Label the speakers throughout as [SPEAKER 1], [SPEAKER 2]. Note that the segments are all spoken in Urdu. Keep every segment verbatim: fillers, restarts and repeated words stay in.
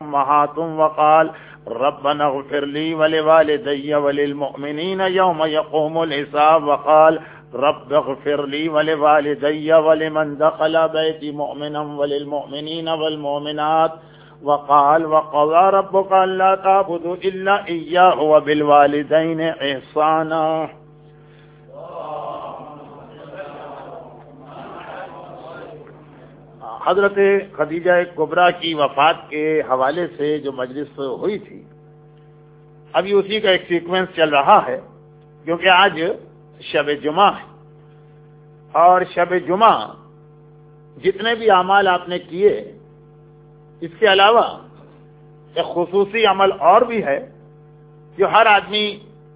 [SPEAKER 1] أمهاتهم وقال ربنا اغفر لي ولوالدي وللمؤمنين يوم يقوم الحساب وقال رب اغفر لي ولوالدي ولمن دخل بيتي مؤمنا وللمؤمنين والمؤمنات وقال وقضى ربك ألا تعبدوا إلا إياه وبالوالدين إحسانا. حضرت خدیجہ کبریٰ کی وفات کے حوالے سے جو مجلس ہوئی تھی ابھی اسی کا ایک سیکوینس چل رہا ہے، کیونکہ آج شب جمعہ ہے اور شب جمعہ جتنے بھی اعمال آپ نے کیے اس کے علاوہ ایک خصوصی عمل اور بھی ہے جو ہر آدمی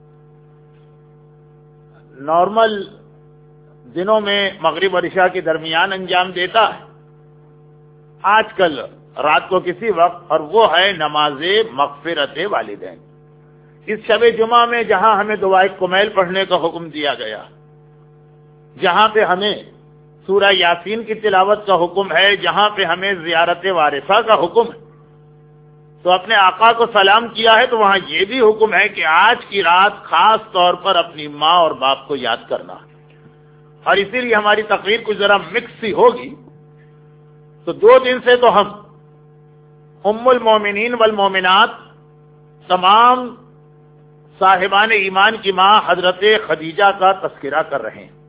[SPEAKER 1] نارمل دنوں میں مغرب اور عشاء کے درمیان انجام دیتا ہے، آج کل رات کو کسی وقت، اور وہ ہے نماز مغفرت والدین. اس شب جمعہ میں جہاں ہمیں دعائے کمیل پڑھنے کا حکم دیا گیا، جہاں پہ ہمیں سورہ یاسین کی تلاوت کا حکم ہے، جہاں پہ ہمیں زیارت وارثہ کا حکم ہے، تو اپنے آقا کو سلام کیا ہے تو وہاں یہ بھی حکم ہے کہ آج کی رات خاص طور پر اپنی ماں اور باپ کو یاد کرنا. اور اسی لیے ہماری تقریر کچھ ذرا مکس سی ہوگی. تو دو دن سے تو ہم ام المومنین والمومنات تمام صاحبان ایمان کی ماں حضرت خدیجہ کا تذکرہ کر رہے ہیں،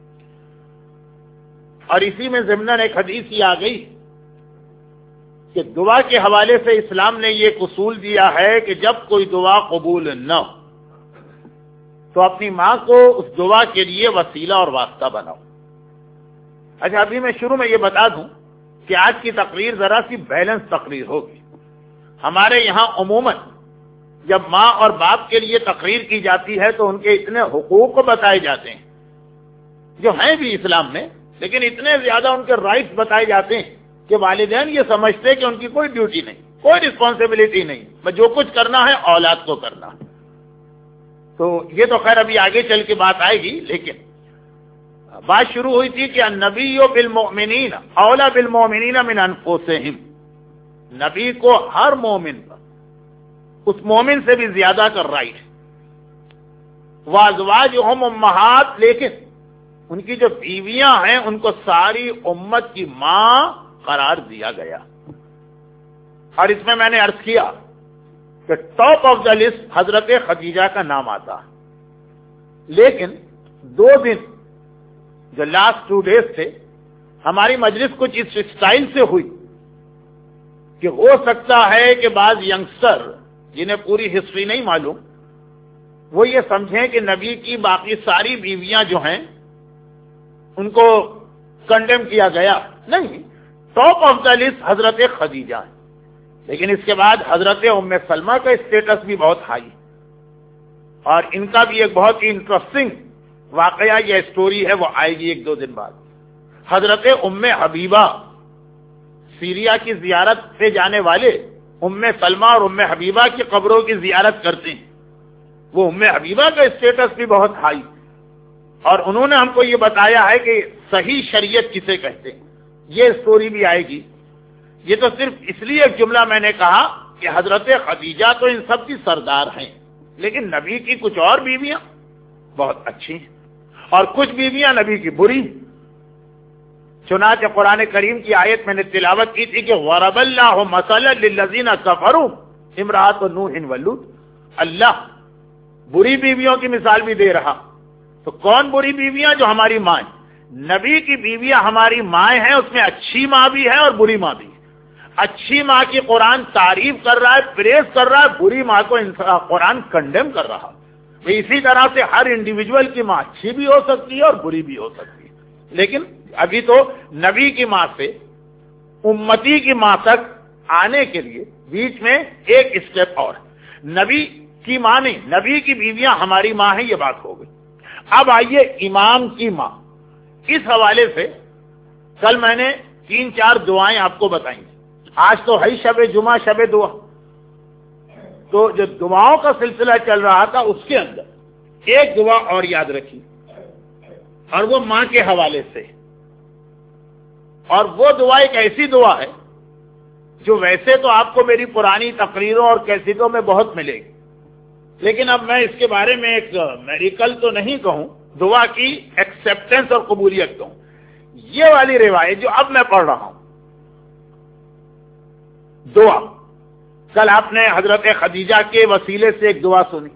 [SPEAKER 1] اور اسی میں ضمناً ایک حدیث یہ آ گئی کہ دعا کے حوالے سے اسلام نے یہ اصول دیا ہے کہ جب کوئی دعا قبول نہ ہو تو اپنی ماں کو اس دعا کے لیے وسیلہ اور واسطہ بناؤ. اچھا، ابھی میں شروع میں یہ بتا دوں کہ آج کی تقریر ذرا سی بیلنس تقریر ہوگی. ہمارے یہاں عموماً جب ماں اور باپ کے لیے تقریر کی جاتی ہے تو ان کے اتنے حقوق بتائے جاتے ہیں جو ہیں بھی اسلام میں، لیکن اتنے زیادہ ان کے رائٹس بتائے جاتے ہیں کہ والدین یہ سمجھتے ہیں کہ ان کی کوئی ڈیوٹی نہیں، کوئی رسپانسبلٹی نہیں، بس جو کچھ کرنا ہے اولاد کو کرنا. تو یہ تو خیر ابھی آگے چل کے بات آئے گی، لیکن بات شروع ہوئی تھی کہ النبی بالمؤمنین اولا بالمؤمنین من انفسہم، نبی کو ہر مومن پر اس مومن سے بھی زیادہ کا رائٹ ہے. وازواجہم امہات، لیکن ان کی جو بیویاں ہیں ان کو ساری امت کی ماں قرار دیا گیا. اور اس میں میں نے عرض کیا کہ ٹاپ آف دا لسٹ حضرت خدیجہ کا نام آتا، لیکن دو دن جو لاسٹ ٹو ڈیز تھے ہماری مجلس کچھ اس اسٹائل سے ہوئی کہ ہو سکتا ہے کہ بعض ینگسٹر جنہیں پوری ہسٹری نہیں معلوم وہ یہ سمجھیں کہ نبی کی باقی ساری بیویاں جو ہیں ان کو کنڈیم کیا گیا. نہیں، ٹاپ آف دا لسٹ حضرت خدیجہ ہے، لیکن اس کے بعد حضرت ام سلمہ کا اسٹیٹس بھی بہت ہائی، اور ان کا بھی ایک بہت ہی انٹرسٹنگ واقعہ یہ اسٹوری ہے، وہ آئے گی ایک دو دن بعد. حضرت ام حبیبہ سیریا کی زیارت پہ جانے والے ام سلمہ اور ام حبیبہ کی قبروں کی زیارت کرتے ہیں، وہ ام حبیبہ کا اسٹیٹس بھی بہت ہائی، اور انہوں نے ہم کو یہ بتایا ہے کہ صحیح شریعت کسے کہتے ہیں. یہ اسٹوری بھی آئے گی. یہ تو صرف اس لیے ایک جملہ میں نے کہا کہ حضرت خدیجہ تو ان سب کی سردار ہیں، لیکن نبی کی کچھ اور بیویاں بہت اچھی ہیں اور کچھ بیویاں نبی کی بری. چنانچہ قرآن کریم کی آیت میں نے تلاوت کی تھی کہ ضرب اللہ مثلا للذین کفروا امرأۃ نوح ولوط، اللہ بری بیویوں کی مثال بھی دے رہا. تو کون بری بیویاں؟ جو ہماری ماں ہیں. نبی کی بیویاں ہماری مائیں ہیں، اس میں اچھی ماں بھی ہے اور بری ماں بھی ہے. اچھی ماں کی قرآن تعریف کر رہا ہے، پریز کر رہا ہے، بری ماں کو قرآن کنڈیم کر رہا. اسی طرح سے ہر انڈیویجول کی ماں اچھی بھی ہو سکتی ہے اور بری بھی ہو سکتی ہے. لیکن ابھی تو نبی کی ماں سے امتی کی ماں تک آنے کے لیے بیچ میں ایک اسٹیپ اور. نبی کی ماں نہیں، نبی کی بیویاں ہماری ماں ہیں، یہ بات ہو گئی. اب آئیے امام کی ماں. اس حوالے سے کل میں نے تین چار دعائیں آپ کو بتائیں. آج تو ہے شب جمعہ، شب دعا، تو جو دعاؤں کا سلسلہ چل رہا تھا اس کے اندر ایک دعا اور یاد رکھی، اور وہ ماں کے حوالے سے. اور وہ دعا ایک ایسی دعا ہے جو ویسے تو آپ کو میری پرانی تقریروں اور کیسٹوں میں بہت ملے گی، لیکن اب میں اس کے بارے میں ایک میریکل تو نہیں کہوں، دعا کی ایکسپٹنس اور قبولیت کہوں. یہ والی روایت جو اب میں پڑھ رہا ہوں، دعا، کل آپ نے حضرت خدیجہ کے وسیلے سے ایک دعا سنی،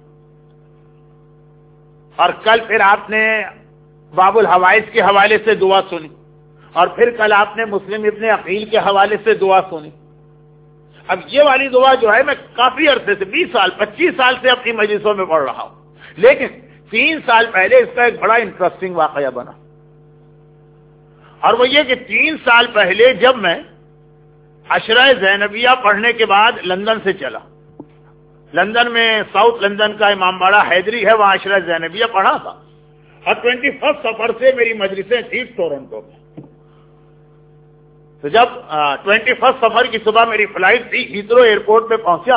[SPEAKER 1] اور کل پھر آپ نے باب الحوائز کے حوالے سے دعا سنی، اور پھر کل آپ نے مسلم ابن عقیل کے حوالے سے دعا سنی. اب یہ والی دعا جو ہے میں کافی عرصے سے، بیس سال پچیس سال سے اپنی مجلسوں میں پڑھ رہا ہوں، لیکن تین سال پہلے اس کا ایک بڑا انٹرسٹنگ واقعہ بنا، اور وہ یہ کہ تین سال پہلے جب میں عشرہ زینبیہ پڑھنے کے بعد لندن سے چلا، لندن میں ساؤتھ لندن کا امام باڑہ حیدری ہے، وہاں عشرہ زینبیہ پڑھا تھا، اور ٹوینٹی فرسٹ سفر سے میری مجلسیں تھی ٹورنٹو میں. تو جب ٹوینٹی فرسٹ سفر کی صبح میری فلائٹ تھی، ہیترو ایئرپورٹ پہ پہنچا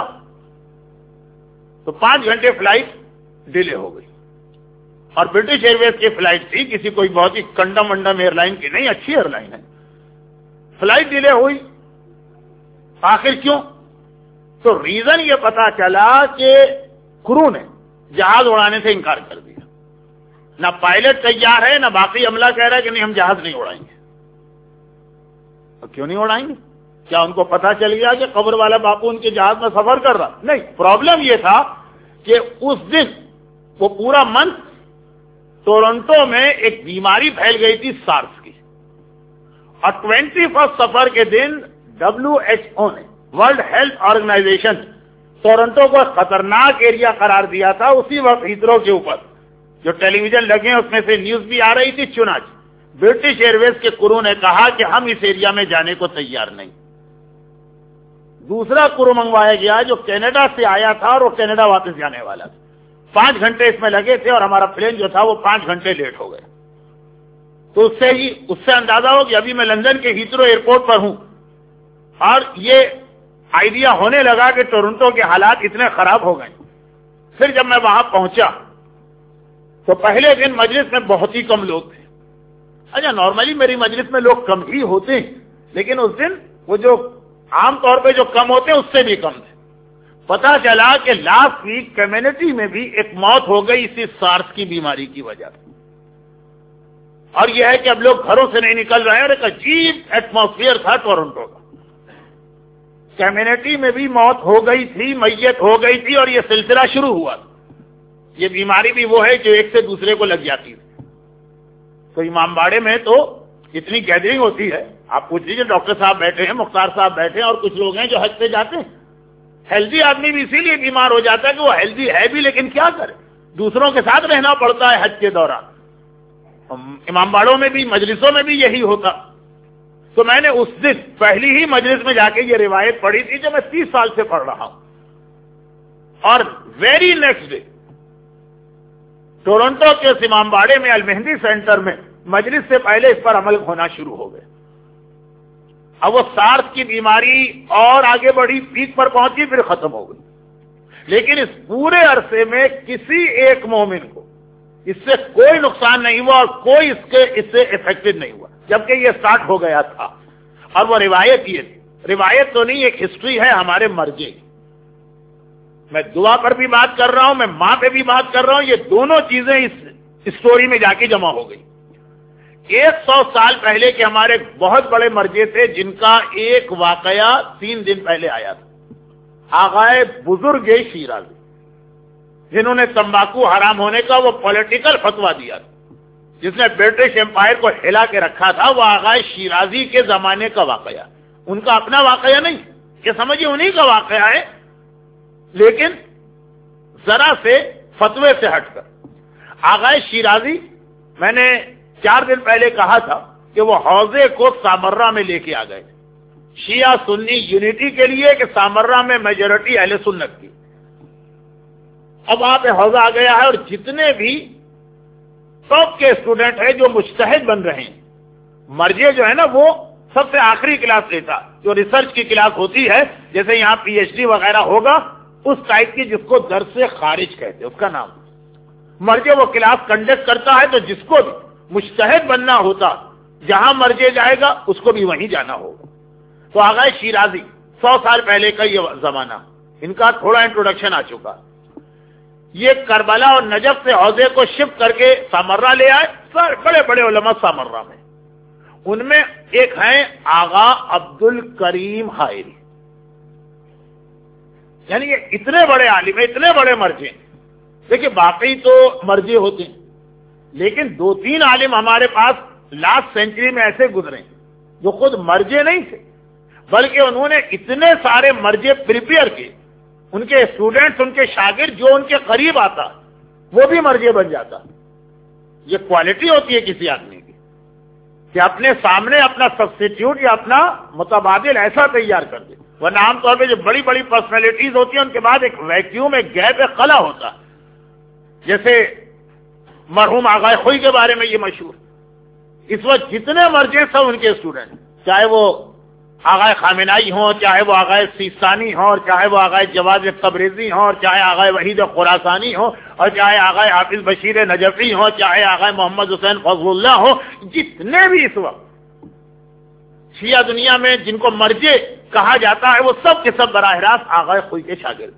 [SPEAKER 1] تو پانچ گھنٹے فلائٹ ڈیلے ہو گئی، اور برٹش ایئر ویز کی فلائٹ تھی، کسی کوئی بہت ہی کنڈم ونڈم ایئر لائن کی نہیں، اچھی ایئر لائن ہے. فلائٹ ڈیلے ہوئی، آخر کیوں؟ تو ریزن یہ پتا چلا کہ کرو نے جہاز اڑانے سے انکار کر دیا. نہ پائلٹ تیار ہے، نہ باقی عملہ کہہ رہا ہے کہ نہیں ہم جہاز نہیں اڑائیں گے. کیوں نہیں اڑائیں گے؟ کیا ان کو پتا چل گیا کہ قبر والا باپو ان کے جہاز میں سفر کر رہا؟ نہیں، پرابلم یہ تھا کہ اس دن وہ پورا منتھ ٹورنٹو میں ایک بیماری پھیل گئی تھی سارس کی، اور ٹوینٹی فرسٹ سفر کے دن ڈبلو ایچ او نے، ورلڈ ہیلتھ آرگنائزیشن، ٹورنٹو کو خطرناک ایریا قرار دیا تھا. اسی وقت ہیترو کے اوپر جو ٹیلی ویژن لگے اس میں سے نیوز بھی آ رہی تھی، چنانچہ برٹش ایئر ویز کے کرو نے کہا کہ ہم اس ایریا میں جانے کو تیار نہیں. دوسرا کرو منگوایا گیا جو کینیڈا سے آیا تھا، اور وہ کینیڈا واپس جانے والا تھا. پانچ گھنٹے اس میں لگے تھے، اور ہمارا پلین جو تھا وہ پانچ گھنٹے لیٹ ہو گئے. تو اس سے ہی اس سے اندازہ ہو کہ ابھی میں لندن کے ہیترو ایئرپورٹ پر ہوں، اور یہ آئیڈیا ہونے لگا کہ ٹورنٹو کے حالات اتنے خراب ہو گئے. پھر جب میں وہاں پہنچا تو پہلے دن مجلس میں بہت ہی کم لوگ تھے. اچھا، نارملی میری مجلس میں لوگ کم ہی ہوتے ہیں، لیکن اس دن وہ جو عام طور پہ جو کم ہوتے ہیں اس سے بھی کم تھے. پتا چلا کہ لاسٹ ویک کمیونٹی میں بھی ایک موت ہو گئی اسی سارس کی بیماری کی وجہ سے. اور یہ ہے کہ اب لوگ گھروں سے نہیں نکل رہے ہیں، اور ایک عجیب ایٹماسفیئر تھا ٹورنٹو کا. کمیونٹی میں بھی موت ہو گئی تھی، میت ہو گئی تھی، اور یہ سلسلہ شروع ہوا. یہ بیماری بھی وہ ہے جو ایک سے دوسرے کو لگ جاتی ہے. تو امام باڑے میں تو اتنی گیدرنگ ہوتی ہے، آپ پوچھ لیجیے، ڈاکٹر صاحب بیٹھے ہیں، مختار صاحب بیٹھے ہیں، اور کچھ لوگ ہیں جو حج پہ جاتے ہیں. ہیلدی آدمی بھی اسی لیے بیمار ہو جاتا ہے کہ وہ ہیلدی ہے بھی، لیکن کیا کرے، دوسروں کے ساتھ رہنا پڑتا ہے حج کے دوران. امام باڑوں میں بھی، مجلسوں میں بھی یہی ہوتا. تو میں نے اس دن پہلی ہی مجلس میں جا کے یہ روایت پڑھی تھی جو میں تیس سال سے پڑھ رہا ہوں، اور ویری نیکسٹ ڈے ٹورنٹو کے امام باڑے میں المہندی سینٹر میں مجلس سے پہلے اس پر عمل ہونا شروع ہو گئے. اب وہ سارس کی بیماری اور آگے بڑھی، پیک پر پہنچی، پھر ختم ہو گئی. لیکن اس پورے عرصے میں کسی ایک مومن کو اس سے کوئی نقصان نہیں ہوا، اور کوئی اس کے اس سے افیکٹڈ نہیں ہوا، جبکہ یہ سٹارٹ ہو گیا تھا. اور وہ روایت یہ تھی، روایت تو نہیں، ایک ہسٹری ہے ہمارے مرجے. میں دعا پر بھی بات کر رہا ہوں، میں ماں پہ بھی بات کر رہا ہوں، یہ دونوں چیزیں اس اسٹوری میں جا کے جمع ہو گئی. ایک سو سال پہلے کے ہمارے بہت بڑے مرجے تھے جن کا ایک واقعہ تین دن پہلے آیا تھا. آغائے بزرگ شیرازی، جنہوں نے تمباکو حرام ہونے کا وہ پولیٹیکل فتویٰ دیا تھا، جس نے برٹش امپائر کو ہلا کے رکھا تھا، وہ آغائے شیرازی کے زمانے کا واقعہ. ان کا اپنا واقعہ نہیں، یہ سمجھیے انہی کا واقعہ ہے، لیکن ذرا سے فتوے سے ہٹ کر. آغائے شیرازی، میں نے چار دن پہلے کہا تھا کہ وہ حوضے کو سامرہ میں لے کے آ گئے، شیعہ سنی یونٹی کے لیے، کہ سامرہ میں میجورٹی اہل سنت کی. اب وہاں پہ حوضہ آ گیا ہے، اور جتنے بھی ٹاپ کے اسٹوڈنٹ ہیں جو مجتہد بن رہے ہیں، مرجع جو ہے نا وہ سب سے آخری کلاس لیتا، جو ریسرچ کی کلاس ہوتی ہے، جیسے یہاں پی ایچ ڈی وغیرہ ہوگا اس ٹائپ کی، جس کو درس سے خارج کہتے ہیں، اس کا نام مرجع. وہ کلاس کنڈکٹ کرتا ہے، تو جس کو بھی مجتہد بننا ہوتا، جہاں مرجع جائے گا اس کو بھی وہیں جانا ہوگا. تو آغائے شیرازی سو سال پہلے کا یہ زمانہ، ان کا تھوڑا انٹروڈکشن آ چکا. یہ کربلا اور نجف سے حوضے کو شفٹ کر کے سامرہ لے آئے. سر بڑے بڑے علماء سامرہ میں، ان میں ایک ہیں آغا عبد الکریم حائری. یعنی یہ اتنے بڑے عالم، اتنے بڑے مرجع. دیکھیں باقی تو مرجع ہوتے ہیں، لیکن دو تین عالم ہمارے پاس لاسٹ سینچری میں ایسے گزرے جو خود مرجع نہیں تھے، بلکہ انہوں نے اتنے سارے مرجع پریپیئر کیے. ان کے اسٹوڈنٹس، ان کے شاگرد جو ان کے قریب آتا وہ بھی مرجع بن جاتا. یہ کوالٹی ہوتی ہے کسی آدمی کی کہ اپنے سامنے اپنا سبسٹیٹیوٹ یا اپنا متبادل ایسا تیار کر دے. ورنہ عام طور پہ جو بڑی بڑی پرسنالٹیز ہوتی ہیں ان کے بعد ایک ویکیوم، ایک گیپ، ایک خلا ہوتا. جیسے مرحوم آغا خوئی کے بارے میں یہ مشہور. اس وقت جتنے مرجع سب ان کے اسٹوڈنٹ، چاہے وہ آغا خامنائی ہوں، چاہے وہ آغا سیستانی ہوں، اور چاہے وہ آغا جواز تبریزی ہوں، اور چاہے آغا وحید خراسانی ہوں، اور چاہے آغا حافظ بشیر نجفی ہوں، چاہے آغا محمد حسین فضل اللہ ہوں. جتنے بھی اس وقت شیعہ دنیا میں جن کو مرجع کہا جاتا ہے وہ سب کے سب براہ راست آغا خوئی کے شاگرد.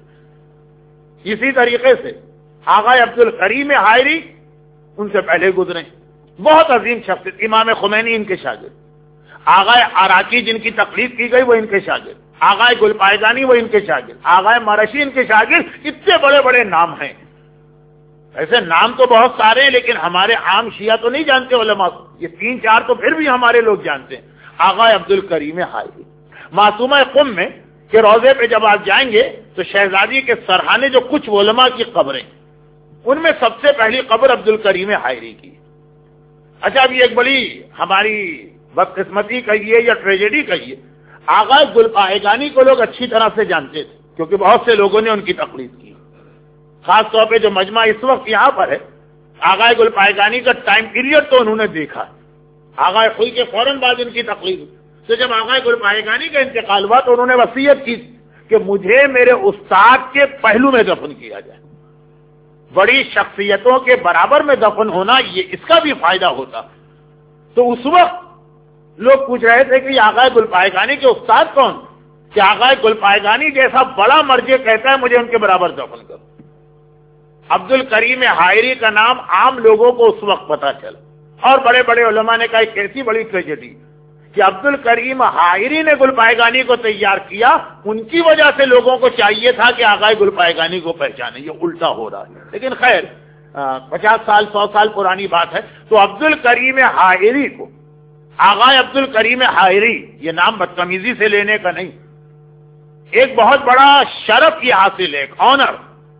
[SPEAKER 1] اسی طریقے سے آغا عبد الکریم حائری ان سے پہلے گزرے، بہت عظیم شخصیت. امام خمینی ان کے شاگرد. آغا عراقی جن کی تقلید کی گئی وہ ان کے شاگرد. آغا گلپائگانی وہ ان کے شاگرد. آغا مرشی ان کے شاگرد. اتنے بڑے بڑے نام ہیں. ایسے نام تو بہت سارے ہیں لیکن ہمارے عام شیعہ تو نہیں جانتے علماء کو. یہ تین چار تو پھر بھی ہمارے لوگ جانتے ہیں. آغا عبد الکریم حائری معصومہ قم میں کہ روضے پہ جب آپ جائیں گے تو شہزادی کے سرحانے جو کچھ علماء کی قبریں، ان میں سب سے پہلی قبر عبد الکریم حائری کی. اچھا اب یہ ایک بڑی ہماری بدقسمتی کہیے یا ٹریجڈی کہیے، آغا گلپائگانی کو لوگ اچھی طرح سے جانتے تھے کیونکہ بہت سے لوگوں نے ان کی تقلید کی. خاص طور پہ جو مجمع اس وقت یہاں پر ہے، آغا گلپائگانی کا ٹائم پیریڈ تو انہوں نے دیکھا. آغا خوئی کے فوراً بعد ان کی تقلید. تو جب آغا گلپائگانی کا انتقال ہوا تو انہوں نے وصیت کی کہ مجھے میرے استاد کے پہلو میں دفن کیا جائے. بڑی شخصیتوں کے برابر میں دفن ہونا یہ اس کا بھی فائدہ ہوتا. تو اس وقت لوگ پوچھ رہے تھے کہ آغا گلپائگانی کے استاد کون؟ کہ آغا گلپائگانی جیسا بڑا مرجع کہتا ہے مجھے ان کے برابر دفن کرو. عبد الکریم حائری کا نام عام لوگوں کو اس وقت پتا چلا، اور بڑے بڑے علماء نے کہا کیسی بڑی ٹریجڈی کہ عبد الکریم حائری نے گلپائگانی کو تیار کیا. ان کی وجہ سے لوگوں کو چاہیے تھا کہ آغا گلپائگانی کو پہچانے. یہ الٹا ہو رہا ہے. لیکن خیر پچاس سال سو سال پرانی بات ہے. تو عبد الکریم حائری کو آغا عبد الکریم حائری یہ نام بدتمیزی سے لینے کا نہیں، ایک بہت بڑا شرف یہ حاصل ہے، ایک آنر.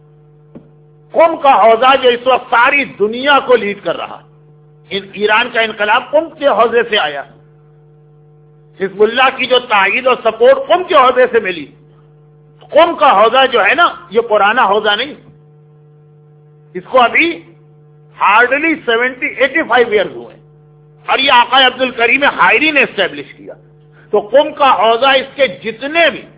[SPEAKER 1] قم کا حوضہ جو اس وقت ساری دنیا کو لیڈ کر رہا، ایران کا انقلاب قم کے حوضے سے آیا. حزب اللہ کی جو تائید اور سپورٹ قم کے حوضے سے ملی. قم کا حوضہ جو ہے نا یہ پرانا حوضہ نہیں، اس کو ابھی hardly seventy eighty five years ہوئے اور یہ آقا عبد الکریم حائری نے اسٹیبلش کیا. تو قم کا حوضہ اس کے جتنے بھی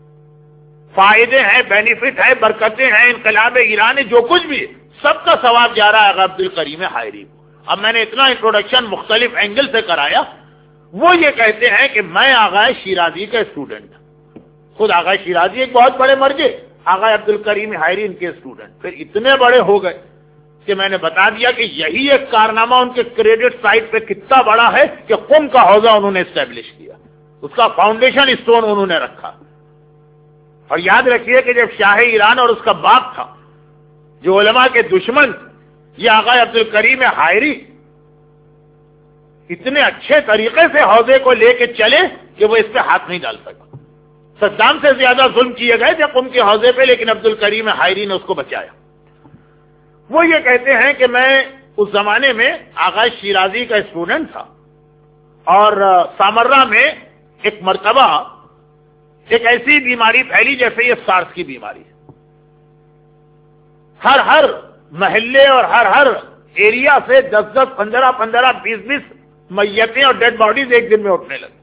[SPEAKER 1] فائدے ہیں، بینیفٹ ہے، برکتیں ہیں، انقلاب ایران جو کچھ بھی سب کا ثواب جا رہا ہے آقا عبد الکریم حائری کو. اب میں نے اتنا انٹروڈکشن مختلف اینگل سے کرایا. وہ یہ کہتے ہیں کہ میں آغا شیرازی کا اسٹوڈنٹ تھا. خود آغا شیرازی ایک بہت بڑے مرجع، آغا عبد الکریم حائری ان کے اسٹوڈنٹ. پھر اتنے بڑے ہو گئے کہ میں نے بتا دیا کہ یہی ایک کارنامہ ان کے کریڈٹ سائٹ پہ کتنا بڑا ہے کہ قم کا حوضہ انہوں نے اسٹیبلش کیا، اس کا فاؤنڈیشن اسٹون انہوں نے رکھا. اور یاد رکھیے کہ جب شاہ ایران اور اس کا باپ تھا، جو علماء کے دشمن یہ آغا عبد الکریم حائری اتنے اچھے طریقے سے حوضے کو لے کے چلے کہ وہ اس پہ ہاتھ نہیں ڈال سکا. صدام سے زیادہ ظلم کیے گئے تھے قم کے حوضے پہ، لیکن عبد الکریم حائری نے اس کو بچایا. وہ یہ کہتے ہیں کہ میں اس زمانے میں آغا شیرازی کا اسٹوڈنٹ تھا اور سامرہ میں ایک مرتبہ ایک ایسی بیماری پھیلی جیسے یہ سارس کی بیماری. ہر ہر محلے اور ہر ہر ایریا سے دس دس پندرہ پندرہ بیس بیس میتیں اور ڈیڈ باڈیز ایک دن میں اٹھنے لگی.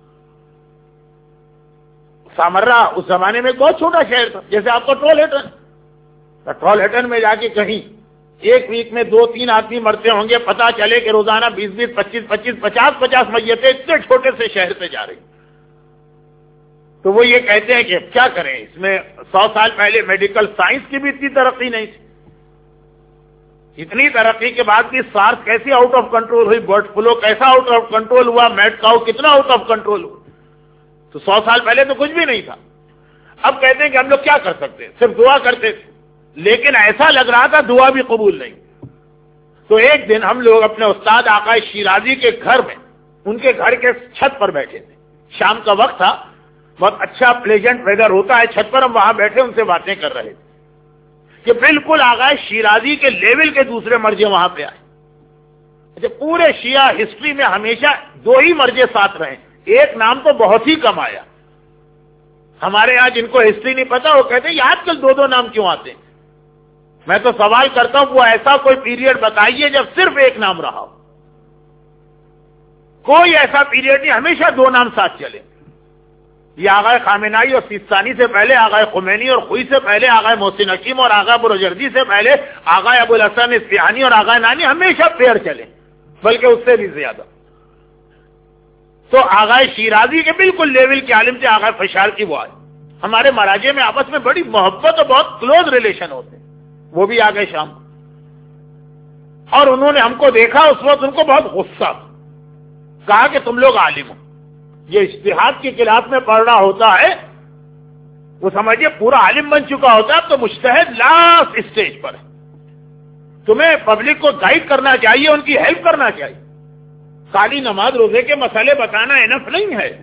[SPEAKER 1] سامرہ اس زمانے میں بہت چھوٹا شہر تھا، جیسے آپ کو ٹرول ہیٹن. ٹرول ہیٹن میں جا کے کہیں ایک ویک میں دو تین آدمی مرتے ہوں گے، پتا چلے کہ روزانہ بیس بیس پچیس پچیس پچاس پچاس میتیں اتنے چھوٹے سے شہر سے جا رہی. تو وہ یہ کہتے ہیں کہ کیا کریں، اس میں سو سال پہلے میڈیکل سائنس کی بھی اتنی ترقی نہیں تھی، اتنی ترقی کے بعد بھی سارس کیسی آؤٹ آف کنٹرول ہوئی، برڈ فلو کیسا آؤٹ آف کنٹرول ہوا، میڈ کاؤ کتنا آؤٹ آف کنٹرول ہوا، تو سو سال پہلے تو کچھ بھی نہیں تھا۔ اب کہتے ہیں کہ ہم لوگ کیا کر سکتے، صرف دعا کرتے تھے، لیکن ایسا لگ رہا تھا دعا بھی قبول نہیں۔ تو ایک دن ہم لوگ اپنے استاد آقا شیرازی کے گھر میں، ان کے گھر کے چھت پر بیٹھے تھے، شام کا وقت تھا، بہت اچھا پلیجنٹ ویدر ہوتا ہے، چھت پر ہم وہاں بیٹھے ان سے باتیں کر رہے تھے کہ بالکل آقا شیرازی کے لیول کے دوسرے مرجے وہاں پہ آئے۔ اچھا، پورے شیعہ ہسٹری میں ہمیشہ دو ہی مرجے ساتھ رہے، ایک نام تو بہت ہی کم آیا۔ ہمارے یہاں جن کو ہسٹری نہیں پتا وہ کہتے ہیں یہ آج کل دو دو نام کیوں آتے ہیں؟ میں تو سوال کرتا ہوں وہ ایسا کوئی پیریڈ بتائیے جب صرف ایک نام رہا ہو۔ کوئی ایسا پیریڈ نہیں، ہمیشہ دو نام ساتھ چلے۔ یہ آغا خامنائی اور سیستانی سے پہلے آغا خمینی اور خوئی سے پہلے آغا محسن حکیم اور آغا بروجردی سے پہلے آغا ابو الحسن اصفہانی اور آغا نانی ہمیشہ پیر چلے، بلکہ اس سے بھی زیادہ۔ تو آغا شیرازی کے بالکل لیول کے عالم تھے آغا فشار کی وہ آئے۔ ہمارے مراجع میں آپس میں بڑی محبت اور بہت کلوز ریلیشن ہوتے ہیں، وہ بھی آ گئے شام، اور انہوں نے ہم کو دیکھا، اس وقت ان کو بہت غصہ، کہا کہ تم لوگ عالم ہو، یہ اجتہاد کی کلاس میں پڑھ رہا ہوتا ہے، وہ سمجھے پورا عالم بن چکا ہوتا ہے، اب تو مجتہد لاسٹ اسٹیج پر ہے، تمہیں پبلک کو گائیڈ کرنا چاہیے، ان کی ہیلپ کرنا چاہیے، خالی نماز روزے کے مسئلے بتانا انف نہیں ہے۔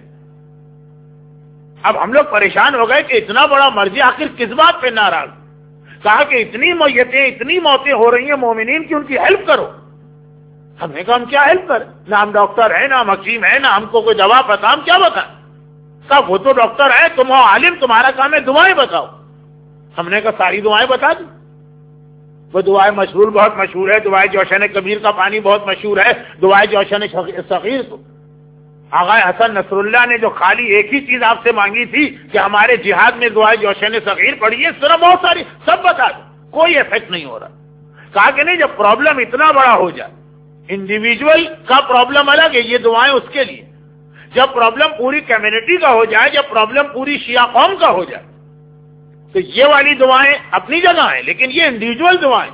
[SPEAKER 1] اب ہم لوگ پریشان ہو گئے کہ اتنا بڑا مرجع آخر کس بات پہ ناراض، کہا کہ اتنی میتیں اتنی موتیں ہو رہی ہیں مومنین کی، ان کی ہیلپ کرو۔ ہم نے کہا ہم کیا ہیلپ کریں، نہ ہم ڈاکٹر ہیں، نہ ہم حکیم ہیں، نہ ہم کو کوئی دوا پتا، ہم کیا بتائیں؟ کہا وہ تو ڈاکٹر ہے، تم ہو عالم، تمہارا کام ہے دعائیں بتاؤ۔ ہم نے کہا ساری دعائیں بتا دی۔ وہ دعائیں مشہور بہت مشہور ہے، دعائے جوشن کبیر کا پانی بہت مشہور ہے، دعائے جوشن صغیر۔ تو آغا حسن نصر اللہ نے جو خالی ایک ہی چیز آپ سے مانگی تھی کہ ہمارے جہاد میں دعائے جوشن صغیر پڑھی ہے، اس طرح بہت ساری سب بتا دو، کوئی ایفیکٹ نہیں ہو رہا۔ کہا کہ نہیں، جب پرابلم اتنا بڑا ہو جائے، انڈیویجول کا پرابلم الگ ہے، یہ دعائیں اس کے لیے، جب پرابلم پوری کمیونٹی کا ہو جائے، جب پرابلم پوری شیعہ قوم کا ہو جائے، تو یہ والی دعائیں اپنی جگہ ہیں، لیکن یہ انڈیویجول دعائیں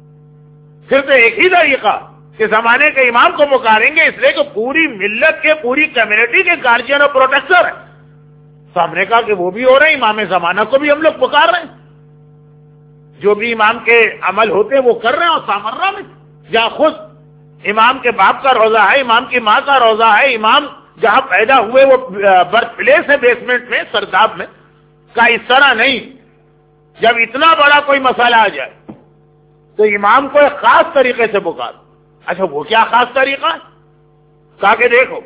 [SPEAKER 1] صرف ایک ہی طریقہ کہ زمانے کے امام کو پکاریں گے، اس لیے کہ پوری ملت کے پوری کمیونٹی کے گارجین اور پروٹیکٹر ہیں۔ تو ہم نے کہا کہ وہ بھی ہو رہے ہیں، امام زمانہ کو بھی ہم لوگ پکار رہے ہیں، جو بھی امام کے عمل ہوتے ہیں وہ کر رہے ہیں۔ اور سامرہ میں جہاں خود امام کے باپ کا روزہ ہے، امام کی ماں کا روزہ ہے، امام جہاں پیدا ہوئے وہ برتھ پلیس ہے بیسمنٹ میں، سرداب میں، کا اس طرح نہیں، جب اتنا بڑا کوئی مسئلہ آ جائے تو امام کو ایک خاص طریقے سے پکار۔ اچھا وہ کیا خاص طریقہ ہے؟ کہا کہ دیکھو،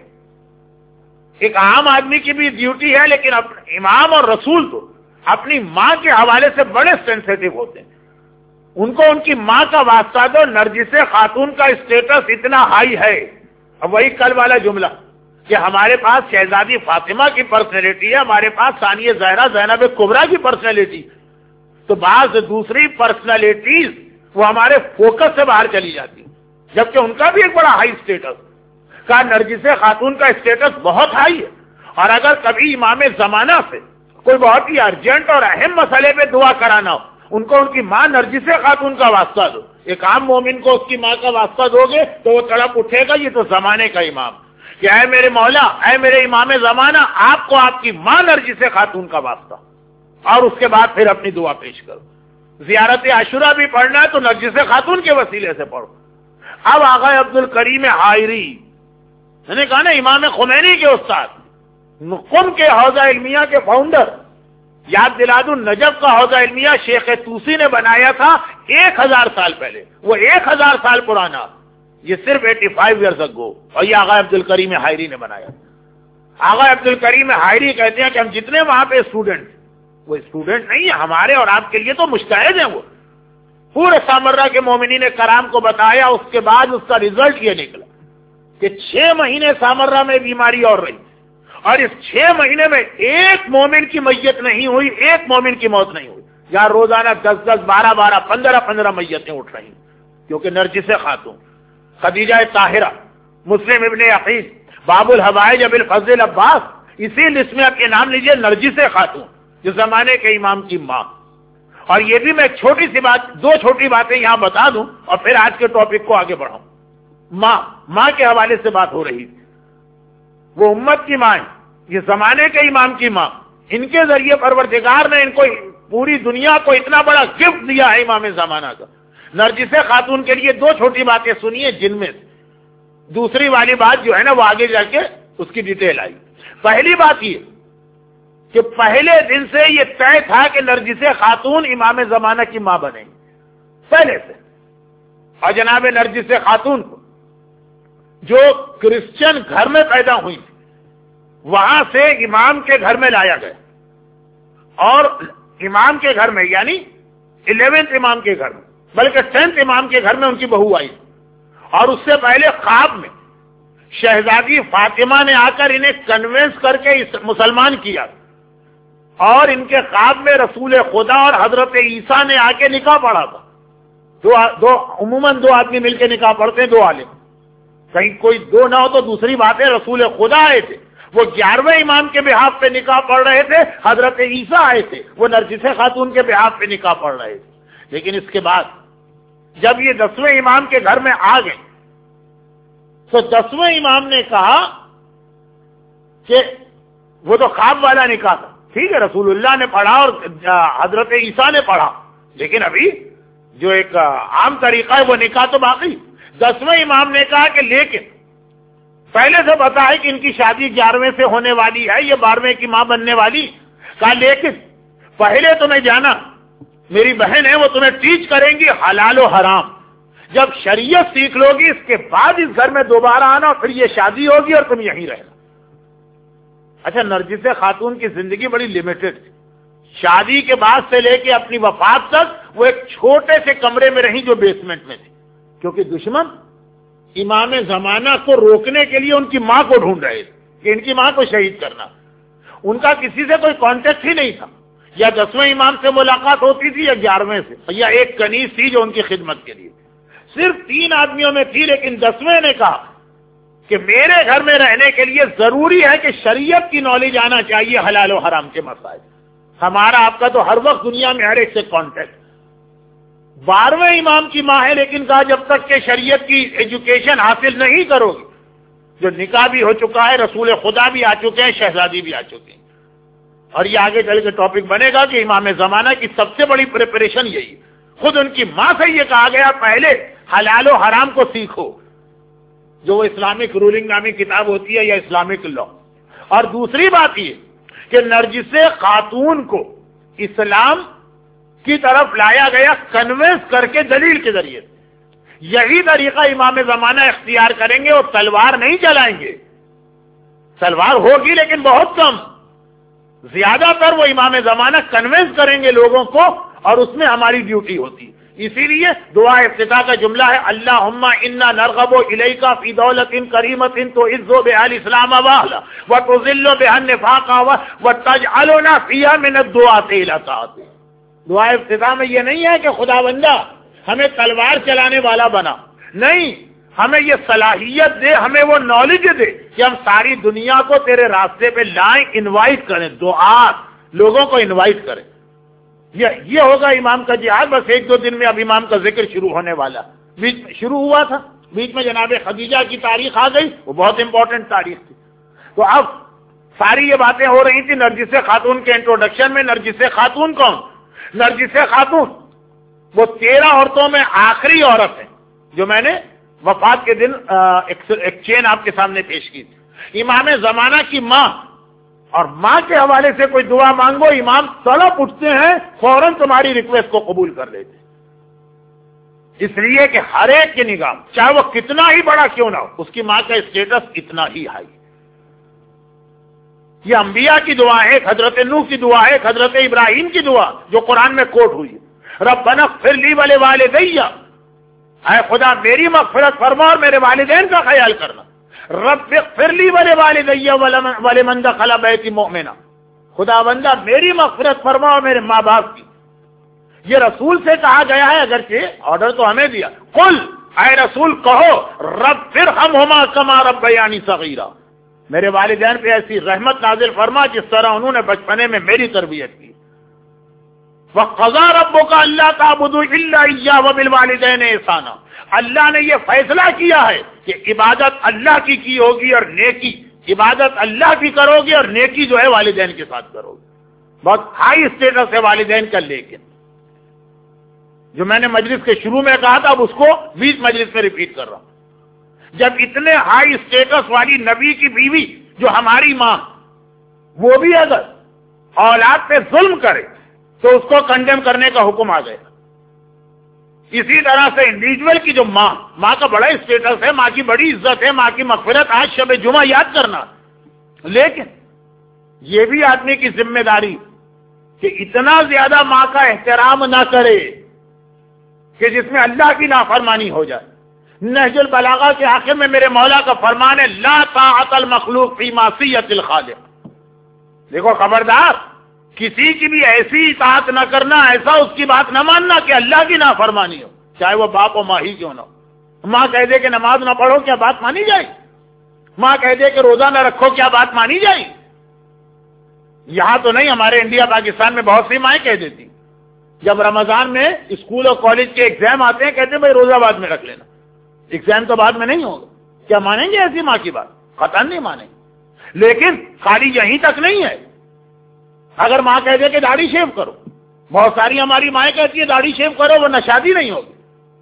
[SPEAKER 1] ایک عام آدمی کی بھی ڈیوٹی ہے، لیکن امام اور رسول تو اپنی ماں کے حوالے سے بڑے سینسیٹیو ہوتے ہیں، ان کو ان کی ماں کا واسطہ دو۔ نرجس خاتون کا اسٹیٹس اتنا ہائی ہے، اب وہی کل والا جملہ کہ ہمارے پاس شہزادی فاطمہ کی پرسنالٹی ہے، ہمارے پاس ثانیہ زہرا زینب کبریٰ کی پرسنالٹی، تو بعض دوسری پرسنالٹیز وہ ہمارے فوکس سے باہر چلی جاتی، جبکہ ان کا بھی ایک بڑا ہائی اسٹیٹس کا۔ نرجس خاتون کا اسٹیٹس بہت ہائی ہے، اور اگر کبھی امام زمانہ سے کوئی بہت ہی ارجنٹ اور اہم مسئلے پہ دعا کرانا ہو، ان کو ان کی ماں نرجس خاتون کا واسطہ دو۔ ایک عام مومن کو اس کی ماں کا واسطہ دو گے تو وہ تڑپ اٹھے گا، یہ تو زمانے کا امام، کہ اے میرے مولا، اے میرے امام زمانہ، آپ کو آپ کی ماں نرجس خاتون کا واسطہ، اور اس کے بعد پھر اپنی دعا پیش کرو۔ زیارت عاشورہ بھی پڑھنا ہے تو نرجس خاتون کے وسیلے سے پڑھو۔ اب آغا عبد الکریم حائری، میں نے کہا نا امام خمینی کے استاد، قم کے حوزہ علمیہ کے فاؤنڈر، یاد دلا دوں نجف کا حوزہ علمیہ شیخ توسی نے بنایا تھا ایک ہزار سال پہلے، وہ ایک ہزار سال پرانا، یہ صرف ایٹی فائیو ایئرز اگو، اور یہ آغا عبد الکریم حائری نے بنایا۔ آغا عبد الکریم حائری کہتے ہیں کہ ہم جتنے وہاں پہ اسٹوڈنٹ، وہ اسٹوڈنٹ نہیں ہے، ہمارے اور آپ کے لیے تو مجتہد ہیں، وہ پورے سامرہ کے مومنین کرام کو بتایا۔ اس کے بعد اس کا ریزلٹ یہ نکلا کہ چھ مہینے سامرہ میں بیماری اور رہی، اور اس چھ مہینے میں ایک مومن کی میت نہیں ہوئی، ایک مومن کی موت نہیں ہوئی، جہاں روزانہ دس دس بارہ بارہ پندرہ پندرہ میتیں اٹھ رہی، کیونکہ نرجس خاتون، خدیجہ طاہرہ، مسلم ابن عقیل، باب الحوائج ابو الفضل عباس، اسی لسٹ میں آپ کے نام لیجئے نرجس خاتون، جو زمانے کے امام کی ماں. اور یہ بھی میں چھوٹی سی بات، دو چھوٹی باتیں یہاں بتا دوں اور پھر آج کے ٹاپک کو آگے بڑھاؤں. ماں ماں کے حوالے سے بات ہو رہی تھی. وہ امت کی ماں ہے، یہ زمانے کے امام کی ماں. ان کے ذریعے پروردگار نے ان کو پوری دنیا کو اتنا بڑا گفٹ دیا ہے امام زمانہ کا. نرجس خاتون کے لیے دو چھوٹی باتیں سنیے، جن میں دوسری والی بات جو ہے نا وہ آگے جا کے اس کی ڈیٹیل آئی. پہلی بات یہ کہ پہلے دن سے یہ طے تھا کہ نرجس خاتون امام زمانہ کی ماں بنے گی، پہلے سے. اور جناب نرجس خاتون کو جو کرسچن گھر میں پیدا ہوئی تھی، وہاں سے امام کے گھر میں لایا گیا. اور امام کے گھر میں یعنی الیونتھ امام کے گھر میں، بلکہ ٹینتھ امام کے گھر میں ان کی بہو آئی. اور اس سے پہلے خواب میں شہزادی فاطمہ نے آ کر انہیں کنونس کر کے مسلمان کیا. اور ان کے خواب میں رسول خدا اور حضرت عیسیٰ نے آ کے نکاح پڑھا تھا. دو دو عموماً دو آدمی مل کے نکاح پڑھتے ہیں، دو عالم. کہیں کوئی دو نہ ہو تو دوسری بات ہے رسول خدا آئے تھے، وہ گیارہویں امام کے بحاف پہ نکاح پڑھ رہے تھے. حضرت عیسیٰ آئے تھے، وہ نرجس خاتون کے بحاف پہ نکاح پڑھ رہے تھے. لیکن اس کے بعد جب یہ دسویں امام کے گھر میں آ گئے تو دسویں امام نے کہا کہ وہ تو خواب والا نکاح تھا، ٹھیک ہے رسول اللہ نے پڑھا اور حضرت عیسیٰ نے پڑھا، لیکن ابھی جو ایک عام طریقہ ہے وہ نکاح تو باقی. دسویں امام نے کہا کہ لیکن پہلے سے پتا ہے کہ ان کی شادی گیارہویں سے ہونے والی ہے، یہ بارہویں کی ماں بننے والی. کہا لیکن پہلے تمہیں جانا، میری بہن ہے وہ تمہیں ٹیچ کریں گی حلال و حرام. جب شریعت سیکھ لو گی اس کے بعد اس گھر میں دوبارہ آنا اور پھر یہ شادی ہوگی اور تم یہیں رہنا. اچھا نرجس خاتون کی زندگی بڑی لمیٹڈ تھی. شادی کے بعد سے لے کے اپنی وفات تک وہ ایک چھوٹے سے کمرے میں رہی جو بیسمنٹ میں تھی، کیونکہ دشمن امام زمانہ کو روکنے کے لیے ان کی ماں کو ڈھونڈ رہے تھے کہ ان کی ماں کو شہید کرنا. ان کا کسی سے کوئی کانٹیکٹ ہی نہیں تھا. یا دسویں امام سے ملاقات ہوتی تھی یا گیارہویں سے، یا ایک کنیز تھی جو ان کی خدمت کے لیے. صرف تین آدمیوں میں تھی، لیکن دسویں نے کہا کہ میرے گھر میں رہنے کے لیے ضروری ہے کہ شریعت کی نالج آنا چاہیے، حلال و حرام کے مسائل. ہمارا آپ کا تو ہر وقت دنیا میں ہر ایک سے کانٹیکٹ. بارہویں امام کی ماں ہے، لیکن کہا جب تک کہ شریعت کی ایجوکیشن حاصل نہیں کرو گی، جو نکاح بھی ہو چکا ہے، رسول خدا بھی آ چکے ہیں، شہزادی بھی آ چکے ہیں. اور یہ آگے چل کے ٹاپک بنے گا کہ امام زمانہ کی سب سے بڑی پریپریشن یہی. خود ان کی ماں سے یہ کہا گیا پہلے حلال و حرام کو سیکھو، جو وہ اسلامک رولنگ نامی کتاب ہوتی ہے یا اسلامک لا. اور دوسری بات یہ کہ نرجس خاتون کو اسلام کی طرف لایا گیا کنوینس کر کے، دلیل کے ذریعے. یہی طریقہ امام زمانہ اختیار کریں گے، اور تلوار نہیں چلائیں گے. تلوار ہوگی لیکن بہت کم، زیادہ تر وہ امام زمانہ کنوینس کریں گے لوگوں کو، اور اس میں ہماری ڈیوٹی ہوتی. اسی لیے دعا افتتاح کا جملہ ہے اللہم انا نرغب الیک فی دولت کریمت تعز بها الاسلام واہلا وتذل بها النفاق وتجعلنا فیها من الدعاة الی طاعتک. دعا افتتاح میں یہ نہیں ہے کہ خدا بندہ ہمیں تلوار چلانے والا بنا، نہیں، ہمیں یہ صلاحیت دے، ہمیں وہ نالج دے کہ ہم ساری دنیا کو تیرے راستے پہ لائیں، انوائٹ کریں، دعا لوگوں کو انوائٹ کریں. یہ یہ ہوگا امام کا جہاد. بس ایک دو دن میں اب امام کا ذکر شروع ہونے والا. بیچ میں شروع ہوا تھا، بیچ میں جناب خدیجہ کی تاریخ آ گئی، وہ بہت امپورٹنٹ تاریخ تھی. تو اب ساری یہ باتیں ہو رہی تھی نرجس خاتون کے انٹروڈکشن میں. نرجس خاتون کون؟ نرجس خاتون وہ تیرہ عورتوں میں آخری عورت ہے جو میں نے وفات کے دن ایک چین آپ کے سامنے پیش کی تھی. امام زمانہ کی ماں، اور ماں کے حوالے سے کوئی دعا مانگو امام تڑپ اٹھتے ہیں، فوراً تمہاری ریکویسٹ کو قبول کر لیتے. اس لیے کہ ہر ایک کی نگاہ چاہے وہ کتنا ہی بڑا کیوں نہ ہو، اس کی ماں کا اسٹیٹس اتنا ہی ہائی. یہ انبیاء کی دعا ہے، ایک حضرت نوح کی دعا ہے، ایک حضرت ابراہیم کی دعا جو قرآن میں کوٹ ہوئی. ربنا اغفر لی ولوالدی، اے خدا میری مغفرت فرما اور میرے والدین کا خیال کرنا. رب اغفر لی ولوالدی ولمن دخل بیتی مؤمنا، خدا بندہ میری مغفرت فرما اور میرے ماں باپ کی. یہ رسول سے کہا گیا ہے، اگرچہ آرڈر تو ہمیں دیا. قل، اے رسول کہو، رب ارحمہما کما ربیانی صغیرا، میرے والدین پہ ایسی رحمت نازل فرما جس طرح انہوں نے بچپنے میں میری تربیت کی. وَقَضَىٰ رَبُّكَ أَلَّا تَعْبُدُوا إِلَّا إِيَّاهُ وَبِالْوَالِدَيْنِ إِحْسَانًا. اللہ نے یہ فیصلہ کیا ہے کہ عبادت اللہ کی کی ہوگی اور نیکی, عبادت اللہ کی کرو گے اور نیکی جو ہے والدین کے ساتھ کرو گے. بہت ہائی اسٹیٹس ہے والدین کا. لیکن جو میں نے مجلس کے شروع میں کہا تھا اب اس کو بیس مجلس میں ریپیٹ کر رہا ہوں. جب اتنے ہائی اسٹیٹس والی نبی کی بیوی جو ہماری ماں, وہ بھی اگر اولاد پہ ظلم کرے تو اس کو کنڈیم کرنے کا حکم آ گیا. اسی طرح سے انڈیویجول کی جو ماں, ماں کا بڑا اسٹیٹس ہے, ماں کی بڑی عزت ہے, ماں کی مغفرت آج شب جمعہ یاد کرنا. لیکن یہ بھی آدمی کی ذمہ داری کہ اتنا زیادہ ماں کا احترام نہ کرے کہ جس میں اللہ کی نافرمانی ہو جائے. نہج البلاغہ کے آخر میں میرے مولا کا فرمان ہے لا طاعت المخلوق فی معصیت الخالق. دیکھو خبردار, کسی کی بھی ایسی اطاعت نہ کرنا, ایسا اس کی بات نہ ماننا کہ اللہ کی نافرمانی ہو, چاہے وہ باپ و ماں ہی کیوں نہ ہو. ماں کہہ دے کہ نماز نہ پڑھو, کیا بات مانی جائے؟ ماں کہہ دے کہ روزہ نہ رکھو, کیا بات مانی جائے؟ یہاں تو نہیں, ہمارے انڈیا پاکستان میں بہت سی مائیں کہہ دیتی جب رمضان میں اسکول اور کالج کے ایگزام آتے ہیں, کہتے ہیں بھائی روزہ بعد میں رکھ لینا, ایگزام تو بعد میں نہیں ہوگا. کیا مانیں گے ایسی ماں کی بات؟ قطعاً نہیں مانیں گے. لیکن خالی یہیں تک نہیں ہے. اگر ماں کہہ دے کہ داڑھی شیو کرو, بہت ساری ہماری مائیں کہتی ہے داڑھی شیو کرو ورنہ شادی نہیں ہوگی.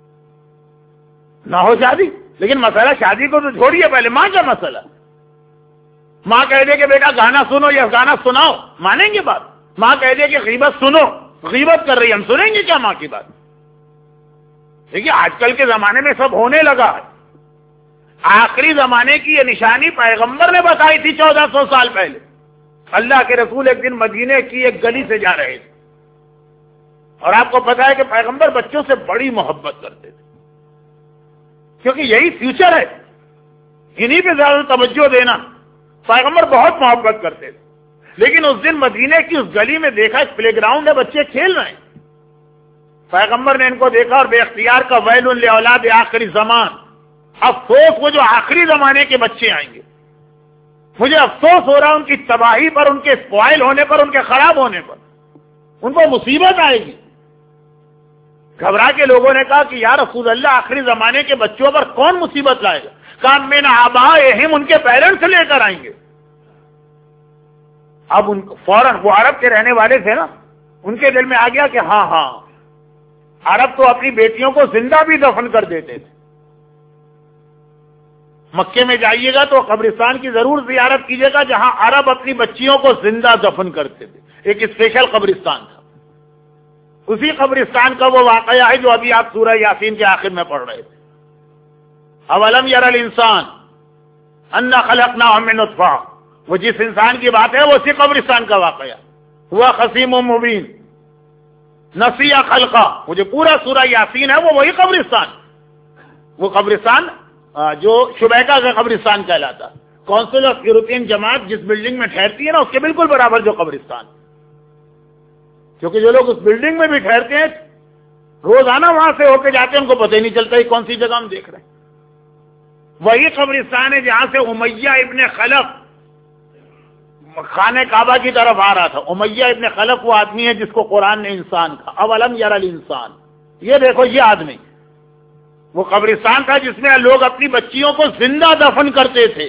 [SPEAKER 1] نہ ہو شادی, لیکن مسئلہ شادی کو تو چھوڑیے, پہلے ماں کا مسئلہ. ماں کہہ دے کہ بیٹا گانا سنو یا گانا سناؤ, مانیں گے بات؟ ماں کہہ دے کہ غیبت سنو, غیبت کر رہی, ہم سنیں گے کیا ماں کی بات؟ دیکھیے آج کل کے زمانے میں سب ہونے لگا ہے. آخری زمانے کی یہ نشانی پیغمبر نے بتائی تھی چودہ سو سال پہلے. اللہ کے رسول ایک دن مدینے کی ایک گلی سے جا رہے تھے, اور آپ کو پتا ہے کہ پیغمبر بچوں سے بڑی محبت کرتے تھے, کیونکہ یہی فیوچر ہے, انہی پہ زیادہ توجہ دینا. پیغمبر بہت محبت کرتے تھے. لیکن اس دن مدینے کی اس گلی میں دیکھا ایک پلے گراؤنڈ ہے, بچے کھیل رہے ہیں. پیغمبر نے ان کو دیکھا اور بے اختیار کا ویل لاولاد آخری زمان, افسوس وہ جو آخری زمانے کے بچے آئیں گے, مجھے افسوس ہو رہا ان کی تباہی پر, ان کے اسپوائل ہونے پر, ان کے خراب ہونے پر. ان کو مصیبت آئے گی. گھبرا کے لوگوں نے کہا کہ یا رسول اللہ آخری زمانے کے بچوں پر کون مصیبت لائے گا؟ کہا من آبائہم, ان کے پیرنٹس لے کر آئیں گے. اب ان فوراً, وہ عرب کے رہنے والے تھے نا, ان کے دل میں آ گیا کہ ہاں ہاں عرب تو اپنی بیٹیوں کو زندہ بھی دفن کر دیتے تھے. مکے میں جائیے گا تو قبرستان کی ضرور زیارت کیجیے گا جہاں عرب اپنی بچیوں کو زندہ دفن کرتے تھے. ایک اسپیشل قبرستان تھا. اسی قبرستان کا وہ واقعہ ہے جو ابھی آپ سورہ یاسین کے آخر میں پڑھ رہے تھے. اولم یر الانسان انا خلقناہ من نطفہ, وہ جس انسان کی بات ہے وہ اسی قبرستان کا واقعہ. ہوا خصیم مبین نسی خلقہ, وہ جو پورا سورہ یاسین ہے وہ وہی قبرستان, وہ قبرستان جو شبیکہ کا قبرستان کہلاتا. کونسل آف یورپین جماعت جس بلڈنگ میں ٹھہرتی ہے نا, اس کے بالکل برابر جو قبرستان, کیونکہ جو لوگ اس بلڈنگ میں بھی ٹھہرتے ہیں روزانہ وہاں سے ہو کے جاتے ہیں, ان کو پتہ ہی نہیں چلتا ہے کون سی جگہ ہم دیکھ رہے ہیں. وہی قبرستان ہے جہاں سے امیہ ابن خلف خانہ کعبہ کی طرف آ رہا تھا. امیہ ابن خلف وہ آدمی ہے جس کو قرآن نے انسان کہا. اولم یر الانسان, یہ دیکھو یہ آدمی, وہ قبرستان تھا جس میں لوگ اپنی بچیوں کو زندہ دفن کرتے تھے.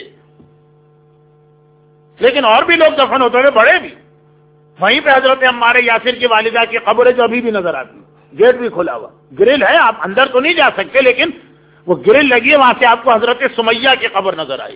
[SPEAKER 1] لیکن اور بھی لوگ دفن ہوتے تھے, بڑے بھی. وہیں پہ حضرت عمار یاسر کی والدہ کی قبر ہے جو ابھی بھی نظر آتی ہے, گیٹ بھی کھلا ہوا, گرل ہے, آپ اندر تو نہیں جا سکتے لیکن وہ گرل لگی ہے, وہاں سے آپ کو حضرت سمیہ کی قبر نظر آئی.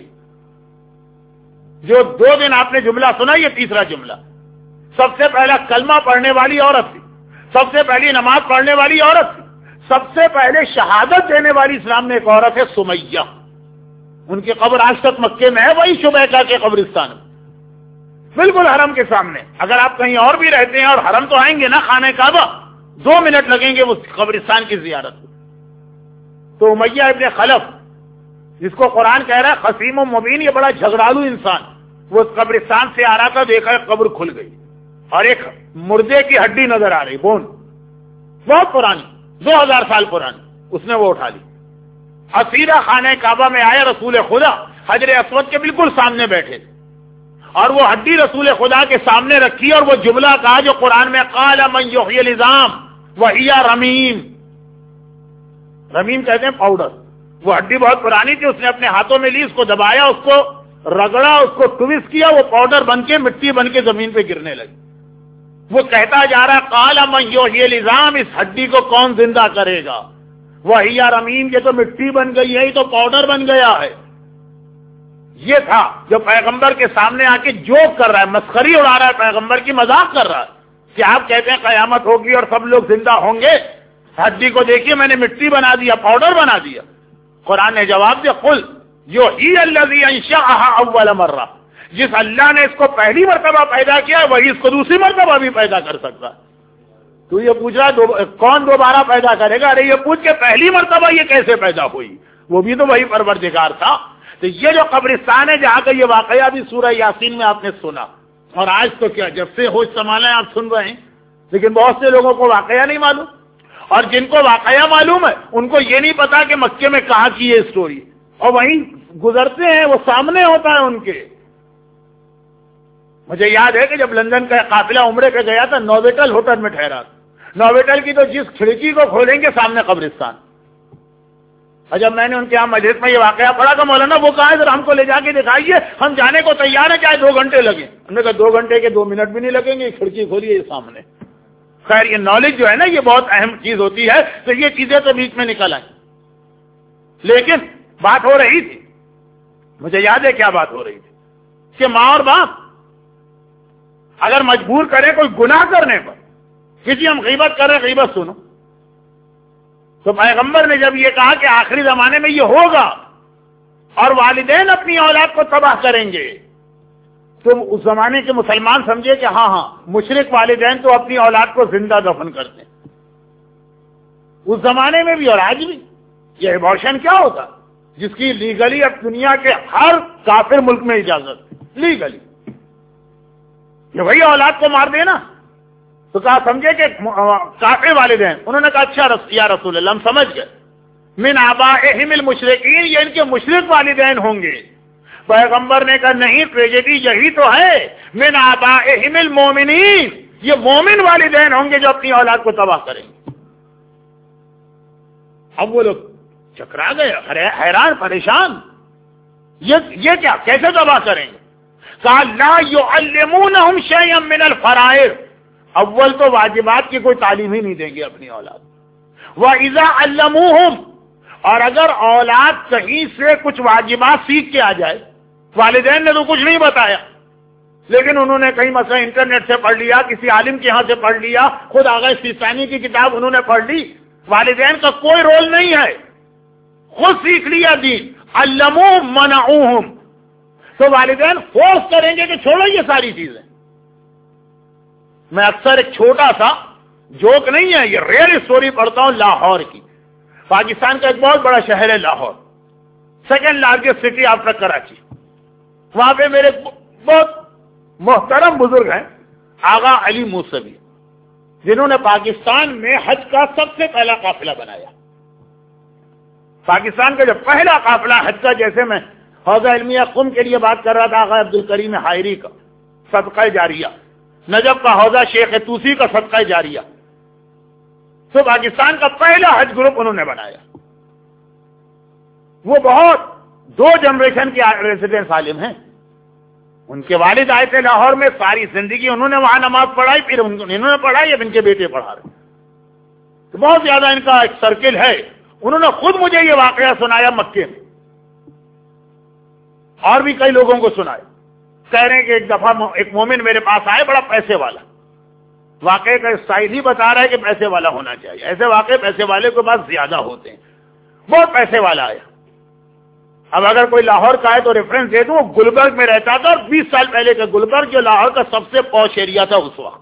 [SPEAKER 1] جو دو دن آپ نے جملہ سنا, یہ تیسرا جملہ. سب سے پہلا کلمہ پڑھنے والی عورت تھی, سب سے پہلی نماز پڑھنے والی عورت تھی, سب سے پہلے شہادت دینے والی اسلام میں ایک عورت ہے سمیہ. ان کی قبر آج تک مکے میں ہے, وہی شبیکہ کے قبرستان میں, بالکل حرم کے سامنے. اگر آپ کہیں اور بھی رہتے ہیں اور حرم تو آئیں گے نا خانہ کعبہ, دو منٹ لگیں گے اس قبرستان کی زیارت. تو امیہ ابن خلف جس کو قرآن کہہ رہا ہے خصیم و مبین, یہ بڑا جھگڑالو انسان, وہ اس قبرستان سے آ رہا تھا, دیکھا قبر کھل گئی اور ایک مردے کی ہڈی نظر آ رہی, بون, بہت پرانی, دو ہزار سال پرانی. اس نے وہ اٹھا لی. اسیرہ خانہ کعبہ میں آئے رسول خدا, حجر اسود کے بالکل سامنے بیٹھے تھے اور وہ ہڈی رسول خدا کے سامنے رکھی اور وہ جملہ کہا جو قرآن میں قال من یحیی العظام وہی رمیم. رمیم کہتے ہیں پاؤڈر. وہ ہڈی بہت پرانی تھی, اس نے اپنے ہاتھوں میں لی, اس کو دبایا, اس کو رگڑا, اس کو ٹویسٹ کیا, وہ پاؤڈر بن کے مٹی بن کے زمین پہ گرنے لگی. وہ کہتا جا رہا قال من یحیی العظام, اس ہڈی کو کون زندہ کرے گا؟ وہی رمیم, یہ تو مٹی بن گئی ہے, یہ تو پاؤڈر بن گیا ہے. یہ تھا جو پیغمبر کے سامنے آ کے جوک کر رہا ہے, مسخری اڑا رہا ہے, پیغمبر کی مذاق کر رہا ہے کہ آپ کہتے ہیں قیامت ہوگی اور سب لوگ زندہ ہوں گے, ہڈی کو دیکھیے میں نے مٹی بنا دیا, پاؤڈر بنا دیا. قرآن نے جواب دیا قل یحیی الذی انشأها اول مرہ, جس اللہ نے اس کو پہلی مرتبہ پیدا کیا وہی اس کو دوسری مرتبہ بھی پیدا کر سکتا ہے. تو یہ پوچھ رہا دو, کون دوبارہ پیدا کرے گا؟ ارے یہ پوچھ کے پہلی مرتبہ یہ کیسے پیدا ہوئی, وہ بھی تو وہی پروردگار تھا. تو یہ جو قبرستان ہے جہاں کا یہ واقعہ بھی سورہ یاسین میں آپ نے سنا, اور آج تو کیا جب سے ہوش سنبھالا ہے آپ سن رہے ہیں, لیکن بہت سے لوگوں کو واقعہ نہیں معلوم, اور جن کو واقعہ معلوم ہے ان کو یہ نہیں پتا کہ مکے میں کہاں کی یہ اسٹوری, اور وہیں گزرتے ہیں, وہ سامنے ہوتا ہے ان کے. مجھے یاد ہے کہ جب لندن کا قافلہ عمرے پہ گیا تھا, نوویٹل ہوٹل میں ٹھہرا. نوویٹل کی تو جس کھڑکی کو کھولیں گے سامنے قبرستان. اور جب میں نے ان کے یہاں مجلس میں یہ واقعہ پڑھا کہ مولانا وہ کہا ہے ذرا ہم کو لے جا کے دکھائیے, ہم جانے کو تیار ہیں چاہے دو گھنٹے لگے. ہم نے کہا دو گھنٹے کے دو منٹ بھی نہیں لگیں گے, کھڑکی کھولیے یہ سامنے. خیر یہ نالج جو ہے نا یہ بہت اہم چیز ہوتی ہے, تو یہ چیزیں تو بیچ میں نکل آئیں. لیکن بات ہو رہی تھی, مجھے یاد ہے کیا بات ہو رہی تھی, کہ ماں اور باپ اگر مجبور کرے کوئی گناہ کرنے پر, کسی ہم غیبت کر رہے غیبت سنو, تو پیغمبر نے جب یہ کہا کہ آخری زمانے میں یہ ہوگا اور والدین اپنی اولاد کو تباہ کریں گے, تو اس زمانے کے مسلمان سمجھے کہ ہاں ہاں مشرک والدین تو اپنی اولاد کو زندہ دفن کرتے ہیں. اس زمانے میں بھی اور آج بھی یہ ابارشن کیا ہوتا, جس کی لیگلی اب دنیا کے ہر کافر ملک میں اجازت لیگلی, یہ وہی اولاد کو مار دینا. تو کہا سمجھے کہ کافر والدین, انہوں نے کہا اچھا یا رسول اللہ ہم سمجھ گئے, من آبائہم المشرکین, یہ ان کے مشرک والدین ہوں گے. پیغمبر نے کہا نہیں, ٹریجڈی یہی تو ہے, من آبائہم المومنین, یہ مومن والدین ہوں گے جو اپنی اولاد کو تباہ کریں گے. اب وہ لوگ چکرا گئے, حیران پریشان, یہ یہ کیا کیسے تباہ کریں گے؟ کہا لا یعلمونہم شیئا من الفرائض, اول تو واجبات کی کوئی تعلیم ہی نہیں دیں گے اپنی اولاد. وَإِذَا عَلَّمُوهُمْ, اور اگر اولاد کہیں سے کچھ واجبات سیکھ کے آ جائے, والدین نے تو کچھ نہیں بتایا, لیکن انہوں نے کہیں مثلا انٹرنیٹ سے پڑھ لیا, کسی عالم کے ہاں سے پڑھ لیا, خود آغا سیستانی کی کتاب انہوں نے پڑھ لی, والدین کا کوئی رول نہیں ہے, خود سیکھ لیا دین. علموہم منعوہم, تو والدین فورس کریں گے کہ چھوڑو یہ ساری چیزیں. میں اکثر ایک چھوٹا سا جوک نہیں ہے, یہ ریئل اسٹوری پڑھتا ہوں لاہور کی. پاکستان کا ایک بہت بڑا شہر ہے Lahore, second largest city after Karachi. وہاں پہ میرے بہت محترم بزرگ ہیں آغا علی موسوی, جنہوں نے پاکستان میں حج کا سب سے پہلا قافلہ بنایا. پاکستان کا جو پہلا قافلہ حج کا, جیسے میں حوضہ علمیہ قم کے لیے بات کر رہا تھا آغا عبدالکریم حائری کا صدقہ جاریہ, نجف کا حوضہ شیخ توسی کا صدقہ جاریہ, تو پاکستان کا پہلا حج گروپ انہوں نے بنایا. وہ بہت دو جنریشن کے ریزیڈنس عالم ہیں. ان کے والد آئے تھے لاہور میں, ساری زندگی انہوں نے وہاں نماز پڑھائی, پھر انہوں نے پڑھائی, اب ان کے بیٹے پڑھا رہے. تو بہت زیادہ ان کا ایک سرکل ہے. انہوں نے خود مجھے یہ واقعہ سنایا مکے میں, اور بھی کئی لوگوں کو سنایا. کہہ رہے ہیں کہ ایک دفعہ ایک مومن میرے پاس آئے, بڑا پیسے والا, واقعے کا اسٹائل ہی بتا رہا ہے کہ پیسے والا ہونا چاہیے, ایسے واقعے پیسے والے کے پاس زیادہ ہوتے ہیں. بہت پیسے والا آیا. اب اگر کوئی لاہور کا ہے تو ریفرنس دے دوں, وہ گلبرگ میں رہتا تھا, اور بیس سال پہلے کا گلبرگ جو لاہور کا سب سے پوش ایریا تھا اس وقت,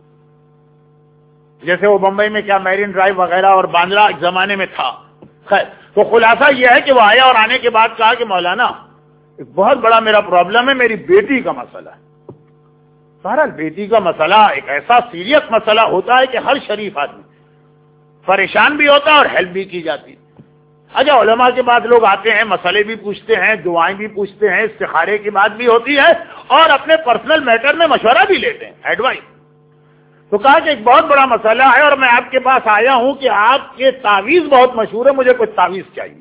[SPEAKER 1] جیسے وہ بمبئی میں کیا میرین ڈرائیو وغیرہ اور باندرا ایک زمانے میں تھا. خیر, تو خلاصہ یہ ہے کہ وہ آیا اور آنے کے بعد کہا کہ مولانا ایک بہت بڑا میرا پرابلم ہے, میری بیٹی کا مسئلہ ہے. بہرحال بیٹی کا مسئلہ ایک ایسا سیریس مسئلہ ہوتا ہے کہ ہر شریف آدمی پریشان بھی ہوتا ہے اور ہیلپ بھی کی جاتی ہے. اچھا علماء کے بعد لوگ آتے ہیں، مسئلے بھی پوچھتے ہیں، دعائیں بھی پوچھتے ہیں، استخارے کی بات بھی ہوتی ہے اور اپنے پرسنل میٹر میں مشورہ بھی لیتے ہیں، ایڈوائز. تو کہا کہ ایک بہت بڑا مسئلہ ہے اور میں آپ کے پاس آیا ہوں کہ آپ کے تعویذ بہت مشہور ہے، مجھے کچھ تعویذ چاہیے.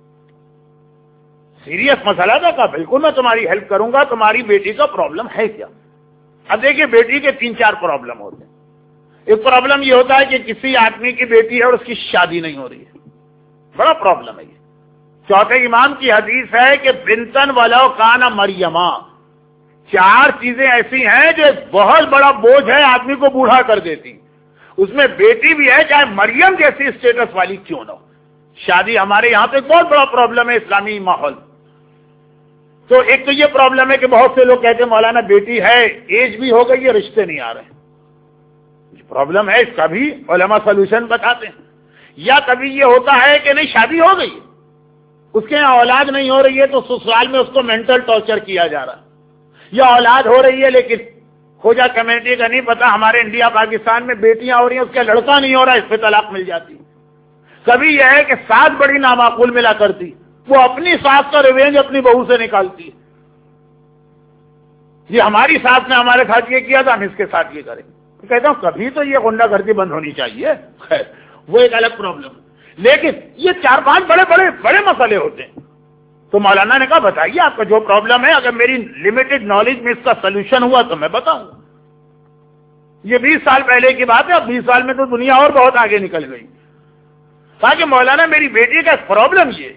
[SPEAKER 1] سیریس مسئلہ تھا. کہا بالکل میں تمہاری ہیلپ کروں گا. تمہاری بیٹی کا پرابلم ہے کیا؟ اب دیکھیے بیٹی کے تین چار پرابلم ہوتے ہیں. ایک پرابلم یہ ہوتا ہے کہ کسی آدمی کی بیٹی ہے اور اس کی شادی نہیں ہو رہی ہے، بڑا پرابلم ہے یہ. چوتھے امام کی حدیث ہے کہ بنتن ولو کان مریما، چار چیزیں ایسی ہیں جو بہت بڑا بوجھ ہے آدمی کو بوڑھا کر دیتی. اس میں بیٹی بھی ہے، چاہے مریم جیسی اسٹیٹس والی کیوں نہ ہو. شادی ہمارے یہاں پہ بہت بڑا پرابلم ہے اسلامی ماحول. تو ایک تو یہ پرابلم ہے کہ بہت سے لوگ کہتے ہیں مولانا بیٹی ہے، ایج بھی ہو گئی ہے، رشتے نہیں آ رہے ہیں. پرابلم ہے، اس کا بھی علماء سولوشن بتاتے ہیں. یا کبھی یہ ہوتا ہے کہ نہیں شادی ہو گئی، اس کے یہاں اولاد نہیں ہو رہی ہے تو سسرال میں اس کو مینٹل ٹارچر کیا جا رہا ہے. یا اولاد ہو رہی ہے لیکن کھوجا کمیونٹی کا نہیں پتا، ہمارے انڈیا پاکستان میں بیٹیاں ہو رہی ہیں، اس کا لڑکا نہیں ہو رہا، اس پہ طلاق مل جاتی. کبھی یہ ہے کہ ساس بڑی نامعقول ملا کرتی، وہ اپنی ساس کا ریونج اپنی بہو سے نکالتی. یہ ہماری ساس نے ہمارے ساتھ یہ کیا تھا، ہم اس کے ساتھ یہ کریں. کہتا ہوں کبھی تو یہ غنڈہ گردی بند ہونی چاہیے. خیر وہ ایک الگ پرابلم. لیکن یہ چار پانچ بڑے بڑے بڑے مسئلے ہوتے ہیں. تو مولانا نے کہا بتائیے آپ کا جو پرابلم ہے، اگر میری لمیٹڈ نالج میں اس کا سولوشن ہوا تو میں بتاؤں. یہ بیس سال پہلے کی بات ہے، اب بیس سال میں تو دنیا اور بہت آگے نکل گئی. کہا کہ مولانا میری بیٹی کا پرابلم یہ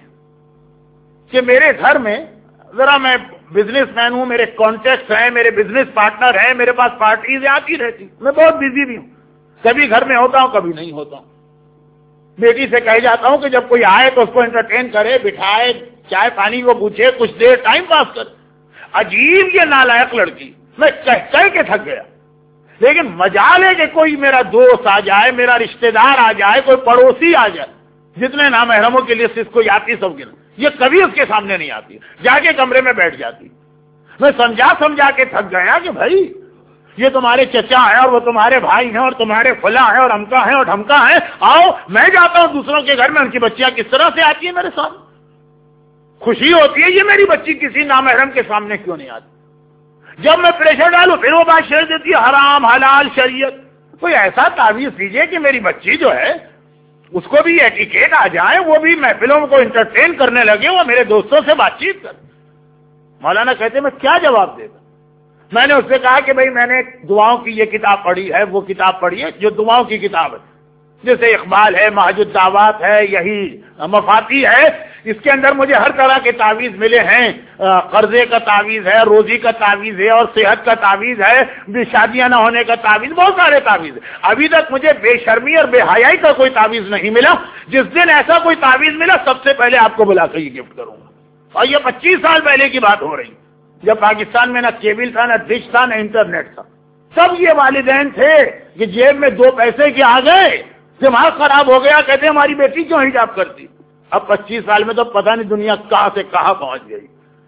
[SPEAKER 1] کہ میرے گھر میں ذرا میں بزنس مین ہوں، میرے کانٹیکٹس ہیں، میرے بزنس پارٹنر ہیں، میرے پاس پارٹیز آتی رہتی، میں بہت بزی بھی ہوں، کبھی گھر میں ہوتا ہوں کبھی نہیں ہوتا ہوں. بیٹی سے کہہ جاتا ہوں کہ جب کوئی آئے تو اس کو انٹرٹین کرے، بٹھائے، چائے پانی کو پوچھے، کچھ دیر ٹائم پاس کر. عجیب یہ نالائق لڑکی، میں کہہ کہہ کے تھک گیا. لیکن مجال ہے کہ کوئی میرا دوست آ جائے، میرا رشتہ دار آ جائے، کوئی پڑوسی آ جائے، جتنے نامحرموں کے لیے اس کو آتی سب کے، یہ کبھی اس کے سامنے نہیں آتی، جا کے کمرے میں بیٹھ جاتی. میں سمجھا سمجھا کے تھک گیا کہ بھائی یہ تمہارے چچا ہیں اور وہ تمہارے بھائی ہیں اور تمہارے فلاں ہیں اور ہمکا ہیں اور ڈھمکا ہیں، آؤ میں جاتا ہوں دوسروں کے گھر میں، ان کی بچیاں کس طرح سے آتی ہیں میرے ساتھ، خوشی ہوتی ہے یہ میری بچی کسی نامحرم کے سامنے کیوں نہیں آتی. جب میں پریشر ڈالوں پھر وہ بات شیئر دیتی ہے حرام حلال شریعت. کوئی ایسا تعویذ دیجیے کہ میری بچی جو ہے اس کو بھی ایٹیکیٹ آ جائے، وہ بھی محفلوں کو انٹرٹین کرنے لگے، وہ میرے دوستوں سے بات چیت کر. مولانا کہتے میں کیا جواب دیتا. میں نے اس سے کہا کہ بھائی میں نے دعاؤں کی یہ کتاب پڑھی ہے، وہ کتاب پڑھی ہے جو دعاؤں کی کتاب ہے، جیسے اقبال ہے، محج الدعوات ہے، یہی مفاتی ہے. اس کے اندر مجھے ہر طرح کے تعویذ ملے ہیں، قرضے کا تعویذ ہے، روزی کا تعویذ ہے، اور صحت کا تعویذ ہے، شادیاں نہ ہونے کا تعویذ، بہت سارے تعویذ. ابھی تک مجھے بے شرمی اور بے حیائی کا کوئی تعویذ نہیں ملا. جس دن ایسا کوئی تعویذ ملا سب سے پہلے آپ کو بلا کر یہ گفٹ کروں گا. اور یہ پچیس سال پہلے کی بات ہو رہی، جب پاکستان میں نہ کیبل تھا، نہ ڈش تھا، نہ انٹرنیٹ تھا. سب یہ والدین تھے کہ جیب میں دو پیسے کے آ گئے، دماغ خراب ہو گیا، کہتے ہماری بیٹی کیوں حجاب کرتی. اب پچیس سال میں تو پتہ نہیں دنیا کہاں سے کہاں پہنچ گئی.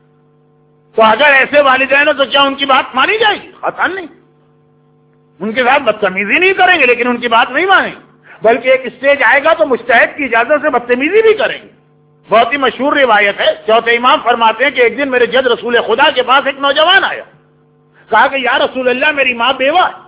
[SPEAKER 1] تو اگر ایسے والدین ہیں تو کیا ان کی بات مانی جائے گی؟ قطعاً نہیں. ان کے ساتھ بدتمیزی نہیں کریں گے لیکن ان کی بات نہیں مانیں گے، بلکہ ایک اسٹیج آئے گا تو مجتہد کی اجازت سے بدتمیزی بھی کریں گے. بہت ہی مشہور روایت ہے، چوتھے امام فرماتے ہیں کہ ایک دن میرے جد رسول خدا کے پاس ایک نوجوان آیا، کہا کہ یا رسول اللہ میری ماں بیوہ ہے،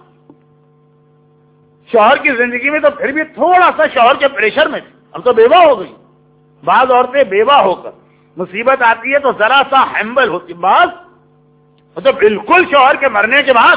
[SPEAKER 1] شوہر کی زندگی میں تو پھر بھی تھوڑا سا شوہر کے پریشر میں تھی، اب تو بیوہ ہو گئی. بعض عورتیں بیوہ ہو کر مصیبت آتی ہے تو ذرا سا ہیمبل ہوتی، بعض تو بالکل شوہر کے مرنے کے بعد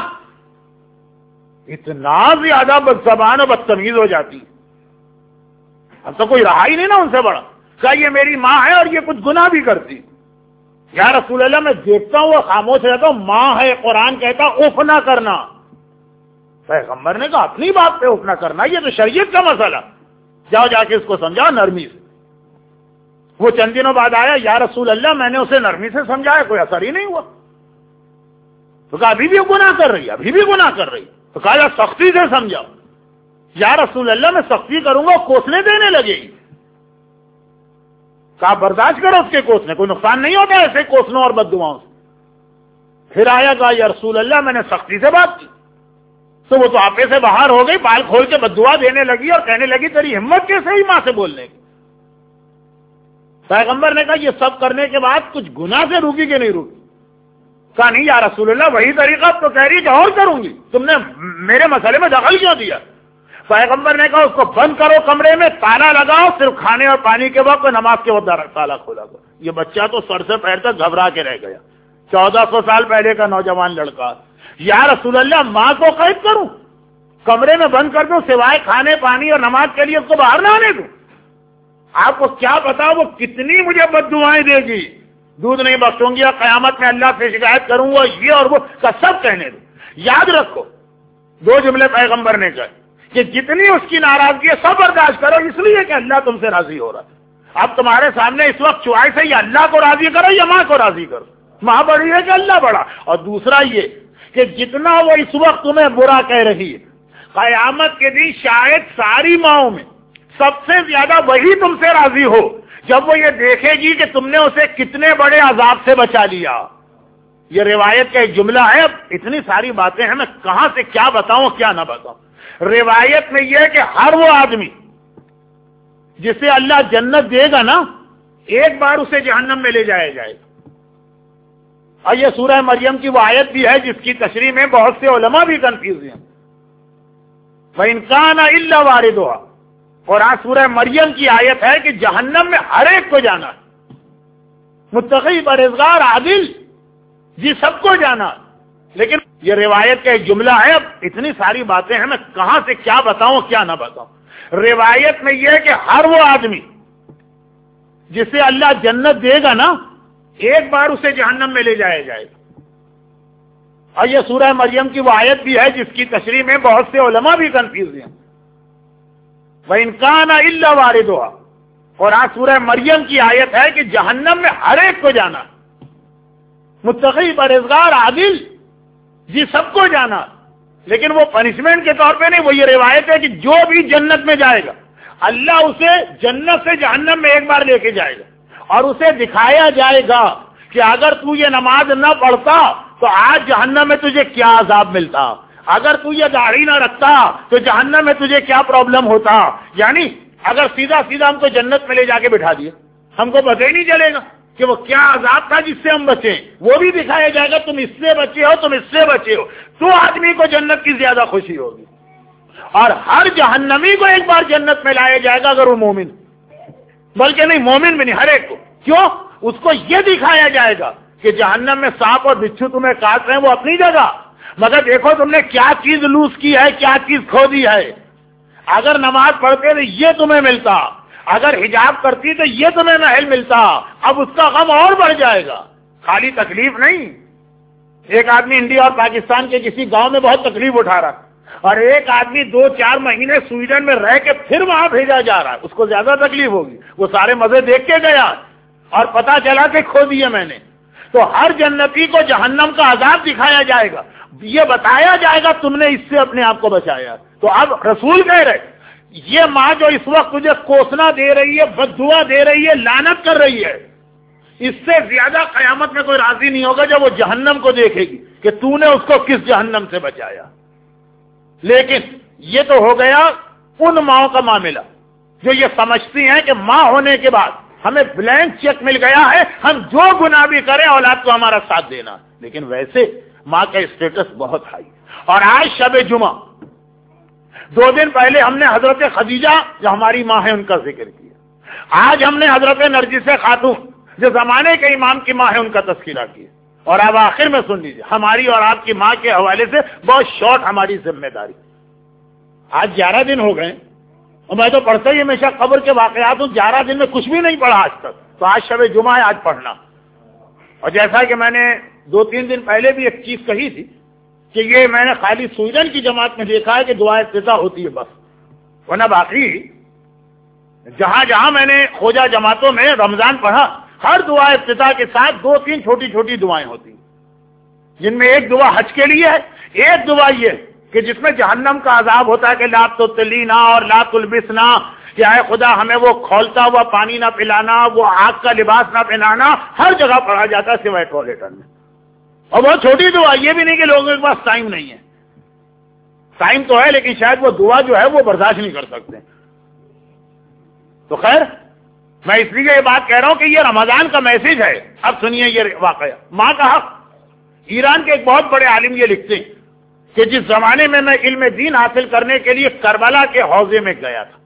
[SPEAKER 1] اتنا زیادہ بدزبان اور بدتمیز ہو جاتی، اب تو کوئی رہا ہی نہیں نا ان سے بڑا. کہا یہ میری ماں ہے اور یہ کچھ گناہ بھی کرتی. یا رسول اللہ میں دیکھتا ہوں وہ خاموش رہتا ہوں، ماں ہے، قرآن کہتا اف نہ کرنا. پیغمبر نے کہا اپنی بات پہ اف نہ کرنا، یہ تو شریعت کا مسئلہ، جاؤ جا کے اس کو سمجھاؤ نرمی سے. وہ چند دنوں بعد آیا، یا رسول اللہ میں نے اسے نرمی سے سمجھایا، کوئی اثر ہی نہیں ہوا. تو کہا ابھی بھی گناہ کر رہی ہے، ابھی بھی گناہ کر رہی. تو کہا یا سختی سے سمجھاؤ. یا رسول اللہ میں سختی کروں گا کوسنے دینے لگے گی. کہا برداشت کرو اس کے کوسنے، کوئی نقصان نہیں ہوتا ایسے کوسنوں اور بددعاؤں سے. پھر آیا، کہا یا رسول اللہ میں نے سختی سے بات کی تو وہ تو آپے سے باہر ہو گئی، بال کھول کے بددعا دینے لگی اور کہنے لگی تیری ہمت کیسے ہی ماں سے بولنے کی. پیغمبر نے کہا یہ سب کرنے کے بعد کچھ گناہ سے روکی کہ نہیں روکی؟ کہا نہیں یا رسول اللہ وہی طریقہ تو کہہ رہی کہ اور کروں گی، تم نے میرے مسئلے میں دخل کیوں دیا؟ پیغمبر نے کہا اس کو بند کرو کمرے میں، تالا لگاؤ، صرف کھانے اور پانی کے وقت نماز کے وقت تالا کھولا کرو۔ یہ بچہ تو سر سے پیر تک گھبرا کے رہ گیا، چودہ سو سال پہلے کا نوجوان لڑکا۔ یا رسول اللہ ماں کو قید کروں، کمرے میں بند کر دوں، سوائے کھانے پانی اور نماز کے لیے اس کو باہر نہ آنے دوں؟ آپ کو کیا پتا وہ کتنی مجھے بد دعائیں دے گی، دودھ نہیں بخشوں گی، قیامت میں اللہ سے شکایت کروں گا، یہ اور وہ کا سب کہنے دوں۔ یاد رکھو دو جملے پیغمبر نے کہے کہ جتنی اس کی ناراضگی ہے سب برداشت کرو، اس لیے کہ اللہ تم سے راضی ہو رہا ہے۔ اب تمہارے سامنے اس وقت چوائس ہے یا اللہ کو راضی کرو یا ماں کو راضی کرو، ماں بڑی ہے کہ اللہ بڑا؟ اور دوسرا یہ کہ جتنا وہ اس وقت تمہیں برا کہہ رہی ہے، قیامت کے دن شاید ساری ماؤں میں سب سے زیادہ وہی تم سے راضی ہو جب وہ یہ دیکھے گی کہ تم نے اسے کتنے بڑے عذاب سے بچا لیا۔ یہ روایت کا ایک جملہ ہے، اب اتنی ساری باتیں ہیں میں کہاں سے کیا بتاؤں کیا نہ بتاؤں۔ روایت میں یہ ہے کہ ہر وہ آدمی جسے اللہ جنت دے گا نا، ایک بار اسے جہنم میں لے جایا جائے گا۔ اور یہ سورہ مریم کی وہ آیت بھی ہے جس کی تشریح میں بہت سے علماء بھی کنفیوز ہیں۔ وَإِنْ كَانَ إِلَّا وَارِدُهَا، اور آج سورہ مریم کی آیت ہے کہ جہنم میں ہر ایک کو جانا ہے، متقی پرہیزگار عادل جی سب کو جانا۔ لیکن یہ روایت کا ایک جملہ ہے، اب اتنی ساری باتیں ہیں میں کہاں سے کیا بتاؤں کیا نہ بتاؤں۔ روایت میں یہ ہے کہ ہر وہ آدمی جسے اللہ جنت دے گا نا، ایک بار اسے جہنم میں لے جایا جائے گا۔ اور یہ سورہ مریم کی وہ آیت بھی ہے جس کی تشریح میں بہت سے علماء بھی کنفیوز ہیں۔ وَإِنْ كَانَ إِلَّا وَارِدُهَا، اور آج سورہ مریم کی آیت ہے کہ جہنم میں ہر ایک کو جانا، متقی پرہیزگار عادل جی سب کو جانا۔ لیکن وہ پنشمنٹ کے طور پہ نہیں، وہ یہ روایت ہے کہ جو بھی جنت میں جائے گا اللہ اسے جنت سے جہنم میں ایک بار لے کے جائے گا، اور اسے دکھایا جائے گا کہ اگر تو یہ نماز نہ پڑھتا تو آج جہنم میں تجھے کیا عذاب ملتا، اگر تو یہ داڑھی نہ رکھتا تو جہنم میں تجھے کیا پرابلم ہوتا۔ یعنی اگر سیدھا سیدھا ہم کو جنت میں لے جا کے بٹھا دیے، ہم کو پتہ ہی نہیں چلے گا کہ وہ کیا عذاب تھا جس سے ہم بچے، وہ بھی دکھایا جائے گا، تم اس سے بچے ہو تم اس سے بچے ہو، تو آدمی کو جنت کی زیادہ خوشی ہوگی۔ اور ہر جہنمی کو ایک بار جنت میں لایا جائے گا اگر وہ مومن، بلکہ نہیں مومن بھی نہیں، ہر ایک کو۔ کیوں؟ اس کو یہ دکھایا جائے گا کہ جہنم میں سانپ اور بچھو تمہیں کاٹ رہے ہیں، وہ اپنی جگہ، مگر دیکھو تم نے کیا چیز لوز کی ہے، کیا چیز کھو دی ہے۔ اگر نماز پڑھتے تو یہ تمہیں ملتا، اگر حجاب کرتی تو یہ تمہیں محل ملتا، اب اس کا غم اور بڑھ جائے گا، خالی تکلیف نہیں۔ ایک آدمی انڈیا اور پاکستان کے کسی گاؤں میں بہت تکلیف اٹھا رہا، اور ایک آدمی دو چار مہینے سویڈن میں رہ کے پھر وہاں بھیجا جا رہا ہے، اس کو زیادہ تکلیف ہوگی۔ وہ سارے مزے دیکھ کے گیا اور پتا چلا کہ کھو دیے میں نے۔ تو ہر جنتی کو جہنم کا عذاب دکھایا جائے گا، یہ بتایا جائے گا تم نے اس سے اپنے آپ کو بچایا۔ تو اب رسول کہہ رہے یہ ماں جو اس وقت تجھے کوسنا دے رہی ہے، بددعا دے رہی ہے، لعنت کر رہی ہے، اس سے زیادہ قیامت میں کوئی راضی نہیں ہوگا جب وہ جہنم کو دیکھے گی کہ تو نے اس کو کس جہنم سے بچایا۔ لیکن یہ تو ہو گیا ان ماؤں کا معاملہ جو یہ سمجھتی ہیں کہ ماں ہونے کے بعد ہمیں بلینک چیک مل گیا ہے، ہم جو گناہ بھی کریں اولاد کو ہمارا ساتھ دینا۔ لیکن ویسے ماں کا اسٹیٹس بہت ہائی۔ اور آج شب جمعہ، دو دن پہلے ہم نے حضرت خدیجہ جو ہماری ماں ہے ان کا ذکر کیا، آج ہم نے حضرت نرجس خاتون جو زمانے کے امام کی ماں ہے ان کا تذکرہ کیا، اور اب آخر میں سن لیجیے ہماری اور آپ کی ماں کے حوالے سے بہت شارٹ ہماری ذمہ داری۔ آج گیارہ دن ہو گئے اور میں تو پڑھتا ہی ہمیشہ قبر کے واقعات ہوں، گیارہ دن میں کچھ بھی نہیں پڑھا آج تک، تو آج شب جمعہ ہے، آج پڑھنا۔ اور جیسا کہ میں نے دو تین دن پہلے بھی ایک چیز کہی تھی کہ یہ میں نے خالی سویڈن کی جماعت میں دیکھا ہے کہ دعا افتتاح ہوتی ہے بس، ورنہ باقی جہاں جہاں میں نے خوجہ جماعتوں میں رمضان پڑھا، ہر دعا افتتاح کے ساتھ دو تین چھوٹی چھوٹی دعائیں ہوتی ہیں، جن میں ایک دعا حج کے لیے ہے، ایک دعا یہ کہ جس میں جہنم کا عذاب ہوتا ہے کہ لا تطلینا اور لا تلبسنا، کہ اے خدا ہمیں وہ کھولتا ہوا پانی نہ پلانا، وہ آگ کا لباس نہ پہنانا، ہر جگہ پڑھا جاتا ہے سوائے ٹوائلٹر میں۔ اور بہت چھوٹی دعا، یہ بھی نہیں کہ لوگوں کے پاس ٹائم نہیں ہے، ٹائم تو ہے لیکن شاید وہ دعا جو ہے وہ برداشت نہیں کر سکتے۔ تو خیر میں اس لیے یہ بات کہہ رہا ہوں کہ یہ رمضان کا میسج ہے. اب سنیے یہ واقعہ. ماں کا حق. ایران کے ایک بہت بڑے عالم یہ لکھتے ہیں کہ جس زمانے میں میں علم دین حاصل کرنے کے لیے کربلا کے حوضے میں گیا تھا.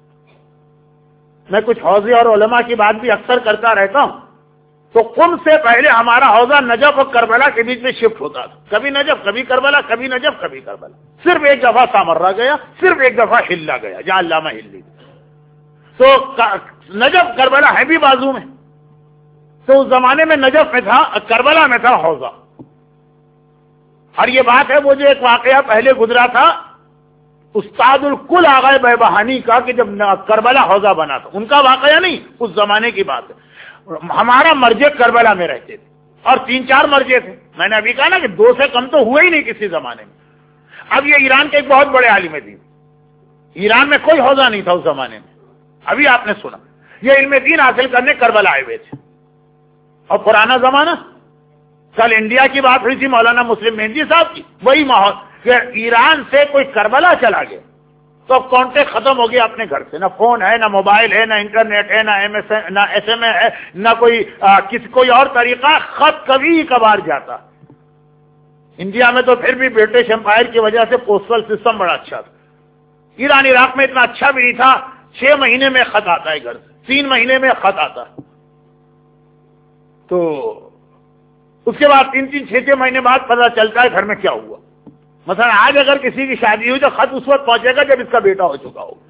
[SPEAKER 1] میں کچھ حوضے اور علماء کی بات بھی اکثر کرتا رہتا ہوں. تو قم سے پہلے ہمارا حوضہ نجف اور کربلا کے بیچ میں شفٹ ہوتا تھا. کبھی نجف کبھی کربلا, کبھی نجف کبھی کربلا. صرف ایک دفعہ سامرا گیا, صرف ایک دفعہ ہلا گیا جہاں علامہ ہلی. تو نجف کربلا ہے بھی بازو میں. تو اس زمانے میں نجف میں تھا, کربلا میں تھا حوضہ. اور یہ بات ہے وہ جو ایک واقعہ پہلے گزرا تھا استاد الکل آغا بہبہانی کا کہ جب کربلا حوضہ بنا تھا, ان کا واقعہ نہیں, اس زمانے کی بات ہے. ہمارا مرجع کربلا میں رہتے تھے اور تین چار مرجع تھے. میں نے ابھی کہا نا کہ دو سے کم تو ہوئے ہی نہیں کسی زمانے میں. اب یہ ایران کے ایک بہت بڑے عالم دین, ایران میں کوئی حوضہ نہیں تھا اس زمانے میں. ابھی آپ نے سنا یہ علم دین حاصل کرنے کربلا آئے ہوئے تھے. اور پرانا زمانہ, کل انڈیا کی بات ہوئی تھی مولانا مسلم مہندی صاحب کی, وہی ماحول کہ ایران سے کوئی کربلا چلا گیا تو اب کانٹیکٹ ختم ہو گیا اپنے گھر سے. نہ فون ہے, نہ موبائل ہے, نہ انٹرنیٹ ہے, نہ ایم ایس نہ ایس ایم اے ہے, نہ کوئی کسی کوئی اور طریقہ. خط کبھی کبھار جاتا. انڈیا میں تو پھر بھی برٹش امپائر کی وجہ سے پوسٹل سسٹم بڑا اچھا تھا. ایران عراق میں اتنا اچھا بھی نہیں تھا. چھ مہینے میں خط آتا ہے گھر سے, تین مہینے میں خط آتا ہے. تو اس کے بعد تین تین چھ چھ مہینے بعد پتہ چلتا ہے گھر میں کیا ہوا. مثلا آج اگر کسی کی شادی ہوئی تو خط اس وقت پہنچے گا جب اس کا بیٹا ہو چکا ہو.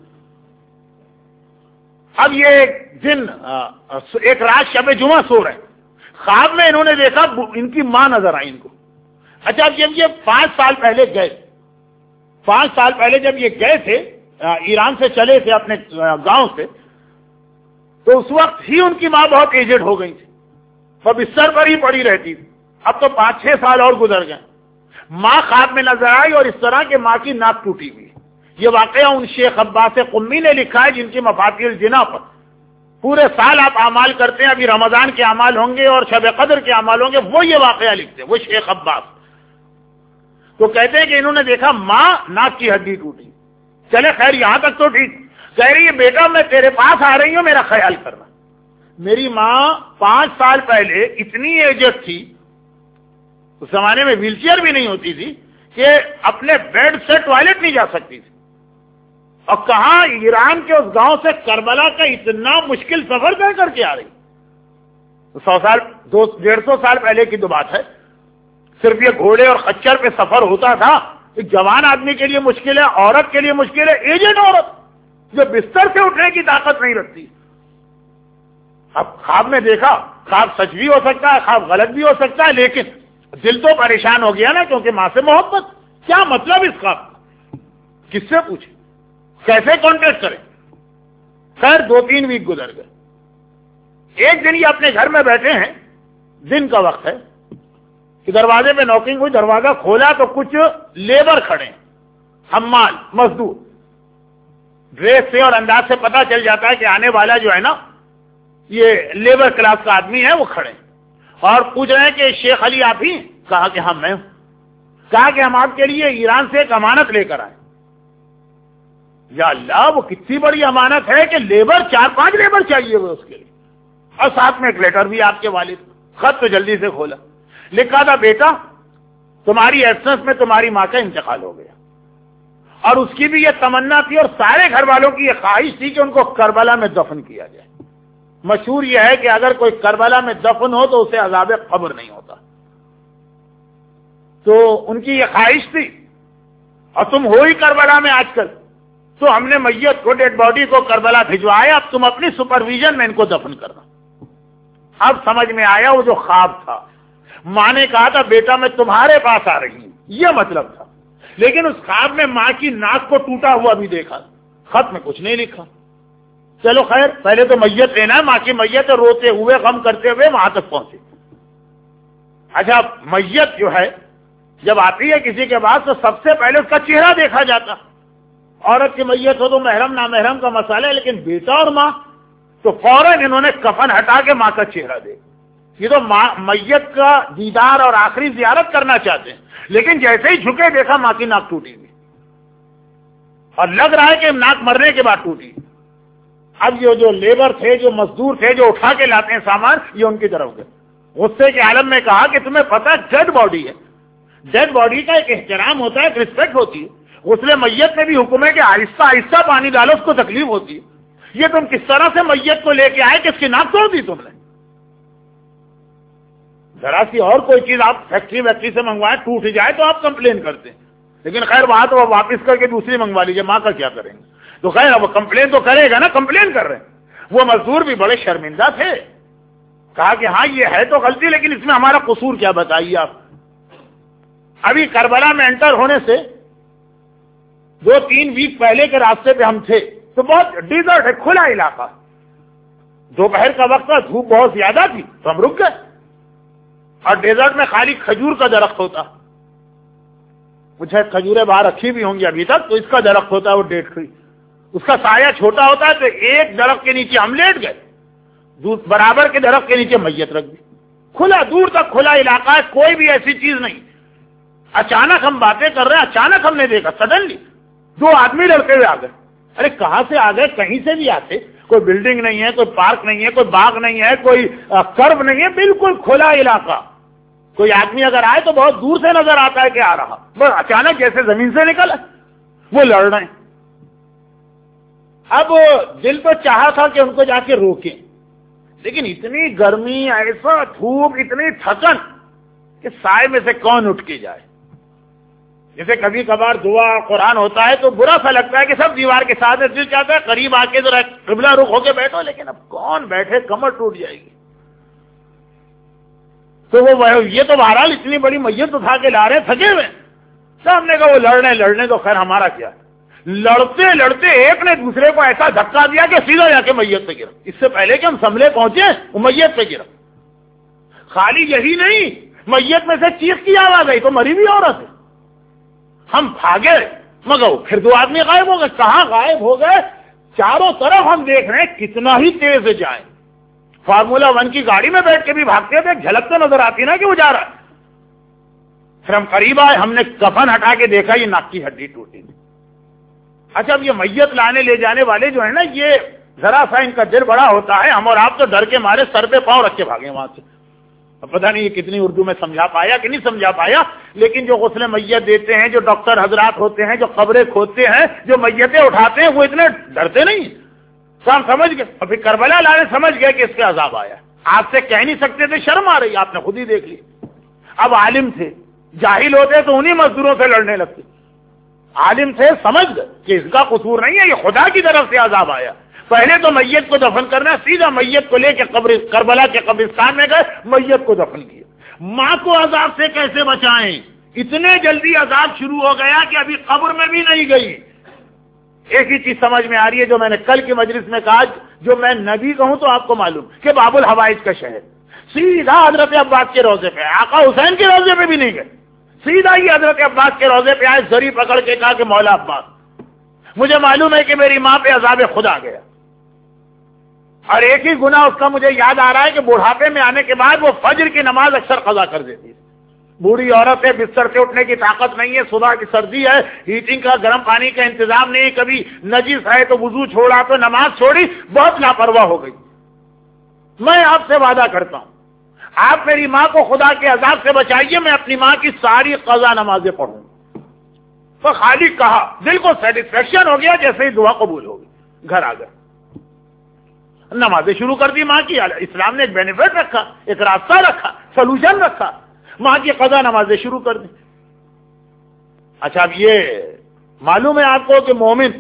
[SPEAKER 1] اب یہ ایک دن ایک رات شب جمعہ سو رہے, خواب میں انہوں نے دیکھا ان کی ماں نظر آئی ان کو. اچھا جب یہ پانچ سال پہلے گئے, پانچ سال پہلے جب یہ گئے تھے ایران سے چلے تھے اپنے گاؤں سے, تو اس وقت ہی ان کی ماں بہت ایجڈ ہو گئی تھی, وہ بستر پر ہی پڑی رہتی تھی. اب تو پانچ چھ سال اور گزر گئے. ماں خواب میں نظر آئی اور اس طرح کہ ماں کی ناک ٹوٹی ہوئی. یہ واقعہ ان شیخ عباس قمی نے لکھا ہے جن کی مفاتیح الجنا پر پورے سال آپ اعمال کرتے ہیں, ابھی رمضان کے اعمال ہوں گے اور شب قدر کے اعمال ہوں گے, وہ یہ واقعہ لکھتے ہیں, وہ شیخ عباس. تو کہتے ہیں کہ انہوں نے دیکھا ماں ناک کی ہڈی ٹوٹی. چلے خیر یہاں تک تو ٹھیک. کہہ رہی ہے بیٹا میں تیرے پاس آ رہی ہوں, میرا خیال کرنا. میری ماں پانچ سال پہلے اتنی ایجڈ تھی, اس زمانے میں ویل چیئر بھی نہیں ہوتی تھی, کہ اپنے بیڈ سے ٹوائلٹ نہیں جا سکتی تھی. اور کہاں ایران کے اس گاؤں سے کربلا کا اتنا مشکل سفر طے کر کے آ رہی. سو سال دو ڈیڑھ سو سال پہلے کی تو بات ہے. صرف یہ گھوڑے اور خچر پہ سفر ہوتا تھا. ایک جوان آدمی کے لیے مشکل ہے, عورت کے لیے مشکل ہے, ایجڈ عورت جو بستر سے اٹھنے کی طاقت نہیں رکھتی. اب خواب میں دیکھا, خواب سچ بھی ہو سکتا ہے, خواب غلط بھی ہو سکتا ہے, لیکن دل تو پریشان ہو گیا نا, کیونکہ ماں سے محبت. کیا مطلب اس خواب کا, کس سے پوچھے, کیسے کانٹیکٹ کریں. خیر دو تین ویک گزر گئے. ایک دن یہ اپنے گھر میں بیٹھے ہیں, دن کا وقت ہے, کہ دروازے پہ نوکنگ ہوئی, دروازہ کھولا تو کچھ لیبر کھڑے ہیں, حمال مزدور. ڈریس سے اور انداز سے پتا چل جاتا ہے کہ آنے والا جو ہے نا یہ لیبر کلاس کا آدمی ہے. وہ کھڑے اور پوچھ رہے ہیں کہ شیخ علی آپ ہی؟ کہا کہ ہاں میں ہوں. کہا کہ ہم آپ کے لیے ایران سے ایک امانت لے کر آئے. یا اللہ, وہ کتنی بڑی امانت ہے کہ لیبر چار پانچ لیبر چاہیے وہ اس کے لیے, اور ساتھ میں ایک لیٹر بھی آپ کے والد. خط تو جلدی سے کھولا, لکھا تھا بیٹا تمہاری ایبسنس میں تمہاری ماں کا انتقال ہو گیا, اور اس کی بھی یہ تمنا تھی اور سارے گھر والوں کی یہ خواہش تھی کہ ان کو کربلا میں دفن کیا جائے. مشہور یہ ہے کہ اگر کوئی کربلا میں دفن ہو تو اسے عذاب قبر نہیں ہوتا. تو ان کی یہ خواہش تھی, اور تم ہو ہی کربلا میں آج کل, تو ہم نے میت کو, ڈیڈ باڈی کو کربلا بھجوایا, اب تم اپنی سپرویژن میں ان کو دفن کرنا. اب سمجھ میں آیا وہ جو خواب تھا. ماں نے کہا تھا بیٹا میں تمہارے پاس آ رہی ہوں, یہ مطلب تھا. لیکن اس خواب میں ماں کی ناک کو ٹوٹا ہوا بھی دیکھا, خط میں کچھ نہیں لکھا. چلو خیر, پہلے تو میت لینا ہے, ماں کی میت, روتے ہوئے غم کرتے ہوئے وہاں تک پہنچے. اچھا میت جو ہے جب آتی ہے کسی کے پاس تو سب سے پہلے اس کا چہرہ دیکھا جاتا. عورت کی میت ہو تو محرم نامحرم کا مسئلہ ہے, لیکن بیٹا اور ماں تو فوراً انہوں نے کفن ہٹا کے ماں کا چہرہ دیکھا. یہ تو میت کا دیدار اور آخری زیارت کرنا چاہتے ہیں, لیکن جیسے ہی جھکے دیکھا ماں کی ناک ٹوٹی ہوئی, اور لگ رہا ہے کہ ناک مرنے کے بعد ٹوٹی. اب یہ جو لیبر تھے، جو مزدور تھے، جو اٹھا کے لاتے ہیں سامان، یہ ان کی طرف گئے. غصے کے عالم میں کہا کہ تمہیں پتا ڈیڈ باڈی ہے، ڈیڈ باڈی کا ایک احترام ہوتا ہے، ایک رسپیکٹ ہوتی ہے. غسل میت میں بھی حکم ہے کہ آہستہ آہستہ پانی ڈالو، اس کو تکلیف ہوتی ہے. یہ تم کس طرح سے میت کو لے کے آئے کہ اس کی ناک توڑ دی تم نے؟ ذرا سی اور کوئی چیز آپ فیکٹری ویکٹری سے منگوائیں، ٹوٹ جائے تو آپ کمپلین کرتے ہیں، لیکن خیر وہاں تو واپس کر کے دوسری منگوا لیجیے، ماں کا کیا کریں گے؟ تو خیر اب کمپلین تو کرے گا نا، کمپلین کر رہے ہیں. وہ مزدور بھی بڑے شرمندہ تھے، کہا کہ ہاں یہ ہے تو غلطی، لیکن اس میں ہمارا قصور کیا بتائیے آپ. ابھی کربلا میں انٹر ہونے سے دو تین ویک پہلے کے راستے پہ ہم تھے تو بہت ڈیزرٹ ہے، کھلا علاقہ، دوپہر کا وقت تھا، دھوپ بہت زیادہ تھی تو ہم رک گئے. اور ڈیزرٹ میں خالی کھجور کا درخت ہوتا، کچھ کھجوریں باہر رکھی بھی ہوں گی ابھی تک، تو اس کا درخت ہوتا ہے وہ ڈیٹ کھئی، اس کا سایہ چھوٹا ہوتا ہے، تو ایک درخت کے نیچے ہم لیٹ گئے، برابر کے درخت کے نیچے میت رکھ دی. کھلا، دور تک کھلا علاقہ ہے، کوئی بھی ایسی چیز نہیں. اچانک ہم باتیں کر رہے ہیں، اچانک ہم نے دیکھا سڈنلی دو آدمی لڑکے ہوئے آ گئے. ارے کہاں سے آ گئے؟ کہیں سے بھی آتے، کوئی بلڈنگ نہیں ہے، کوئی پارک نہیں ہے، کوئی باغ نہیں ہے، کوئی کرب نہیں ہے، بالکل کھلا علاقہ. کوئی آدمی اگر آئے تو بہت دور سے نظر آتا ہے کہ آ رہا، بس اچانک جیسے زمین سے نکل وہ لڑ رہے ہیں. اب دل تو چاہا تھا کہ ان کو جا کے روکیں، لیکن اتنی گرمی، ایسا دھوپ، اتنی تھکن کہ سائے میں سے کون اٹھ کے جائے. جیسے کبھی کبھار دعا قرآن ہوتا ہے تو برا سا لگتا ہے کہ سب دیوار کے ساتھ، دل چاہتا ہے قریب آ کے ذرا قبلہ رخ ہو کے بیٹھو، لیکن اب کون بیٹھے، کمر ٹوٹ جائے گی. تو وہ یہ تو بہرحال اتنی بڑی میت اٹھا کے لا رہے ہیں، تھکے ہوئے. تو ہم نے کہا وہ لڑنے لڑنے تو خیر ہمارا کیا. لڑتے لڑتے ایک نے دوسرے کو ایسا دھکا دیا کہ سیدھا جا کے میت پہ گرا. اس سے پہلے کہ ہم سنبھلے پہنچے وہ میت پہ گرا. خالی یہی نہیں، میت میں سے چیخ کی آواز آئی تو مری بھی عورت ہے. ہم بھاگے مگر پھر دو آدمی غائب ہو گئے. کہاں غائب ہو گئے؟ چاروں طرف ہم دیکھ رہے ہیں، کتنا ہی تیز جائیں. فارمولا ون کی گاڑی میں بیٹھ کے بھی بھاگتے تھے، جھلک تو نظر آتی نا کہ وہ جا رہا ہے. پھر ہم قریب آئے، ہم نے کفن ہٹا کے دیکھا یہ ناک کی ہڈی ٹوٹی. اچھا اب یہ میت لانے لے جانے والے جو ہے نا، یہ ذرا سا ان کا دل بڑا ہوتا ہے. ہم اور آپ تو ڈر کے مارے سر پہ پاؤں رکھ کے بھاگے وہاں سے. اب پتہ نہیں یہ کتنی اردو میں سمجھا پایا کہ نہیں سمجھا پایا، لیکن جو غسل میت دیتے ہیں، جو ڈاکٹر حضرات ہوتے ہیں، جو قبریں کھودتے ہیں، جو میتیں اٹھاتے ہیں، وہ اتنے ڈرتے نہیں. تو ہم سمجھ گئے، اور پھر کربلا لانے سمجھ گئے کہ اس کے عذاب آیا. آپ سے کہہ نہیں سکتے تھے، شرم آ رہی، آپ نے خود ہی دیکھ لی. اب عالم تھے، جاہل ہوتے تو انہی مزدوروں سے لڑنے لگتے. عالم تھے، سمجھ گئے کہ اس کا قصور نہیں ہے، یہ خدا کی طرف سے عذاب آیا. پہلے تو میت کو دفن کرنا، سیدھا میت کو لے کے قبر کربلا کے قبرستان میں گئے، میت کو دفن کیا. ماں کو عذاب سے کیسے بچائیں؟ اتنے جلدی عذاب شروع ہو گیا کہ ابھی قبر میں بھی نہیں گئی. ایک ہی چیز سمجھ میں آ رہی ہے جو میں نے کل کی مجلس میں کہا، جو میں نبی کہوں تو آپ کو معلوم کہ باب الحوائج کا شہر، سیدھا حضرت عباس کے روضے پہ، آقا حسین کے روضے پہ بھی نہیں گئے، سیدھا ہی حضرت عباس کے روضے پہ آئے، زری پکڑ کے کہا کہ مولا عباس مجھے معلوم ہے کہ میری ماں پہ عذاب خدا گیا. اور ایک ہی گناہ اس کا مجھے یاد آ رہا ہے کہ بڑھاپے میں آنے کے بعد وہ فجر کی نماز اکثر قضا کر دیتی ہے. بوڑھی عورت ہے، بستر سے اٹھنے کی طاقت نہیں ہے، صبح کی سردی ہے، ہیٹنگ کا گرم پانی کا انتظام نہیں، کبھی نجس ہے تو وضو چھوڑا تو نماز چھوڑی، بہت لاپرواہ ہو گئی. میں آپ سے وعدہ کرتا ہوں آپ میری ماں کو خدا کے عذاب سے بچائیے، میں اپنی ماں کی ساری قضا نمازیں پڑھوں. تو خالی کہا، دل کو سیٹسفیکشن ہو گیا، جیسے ہی دعا قبول ہوگی. گھر آ گئے، نمازیں شروع کر دی ماں کی. اسلام نے ایک بینیفٹ رکھا، ایک راستہ رکھا، سولوشن رکھا، ماں کی قضا نمازیں شروع کر دی. اچھا اب یہ معلوم ہے آپ کو کہ مومن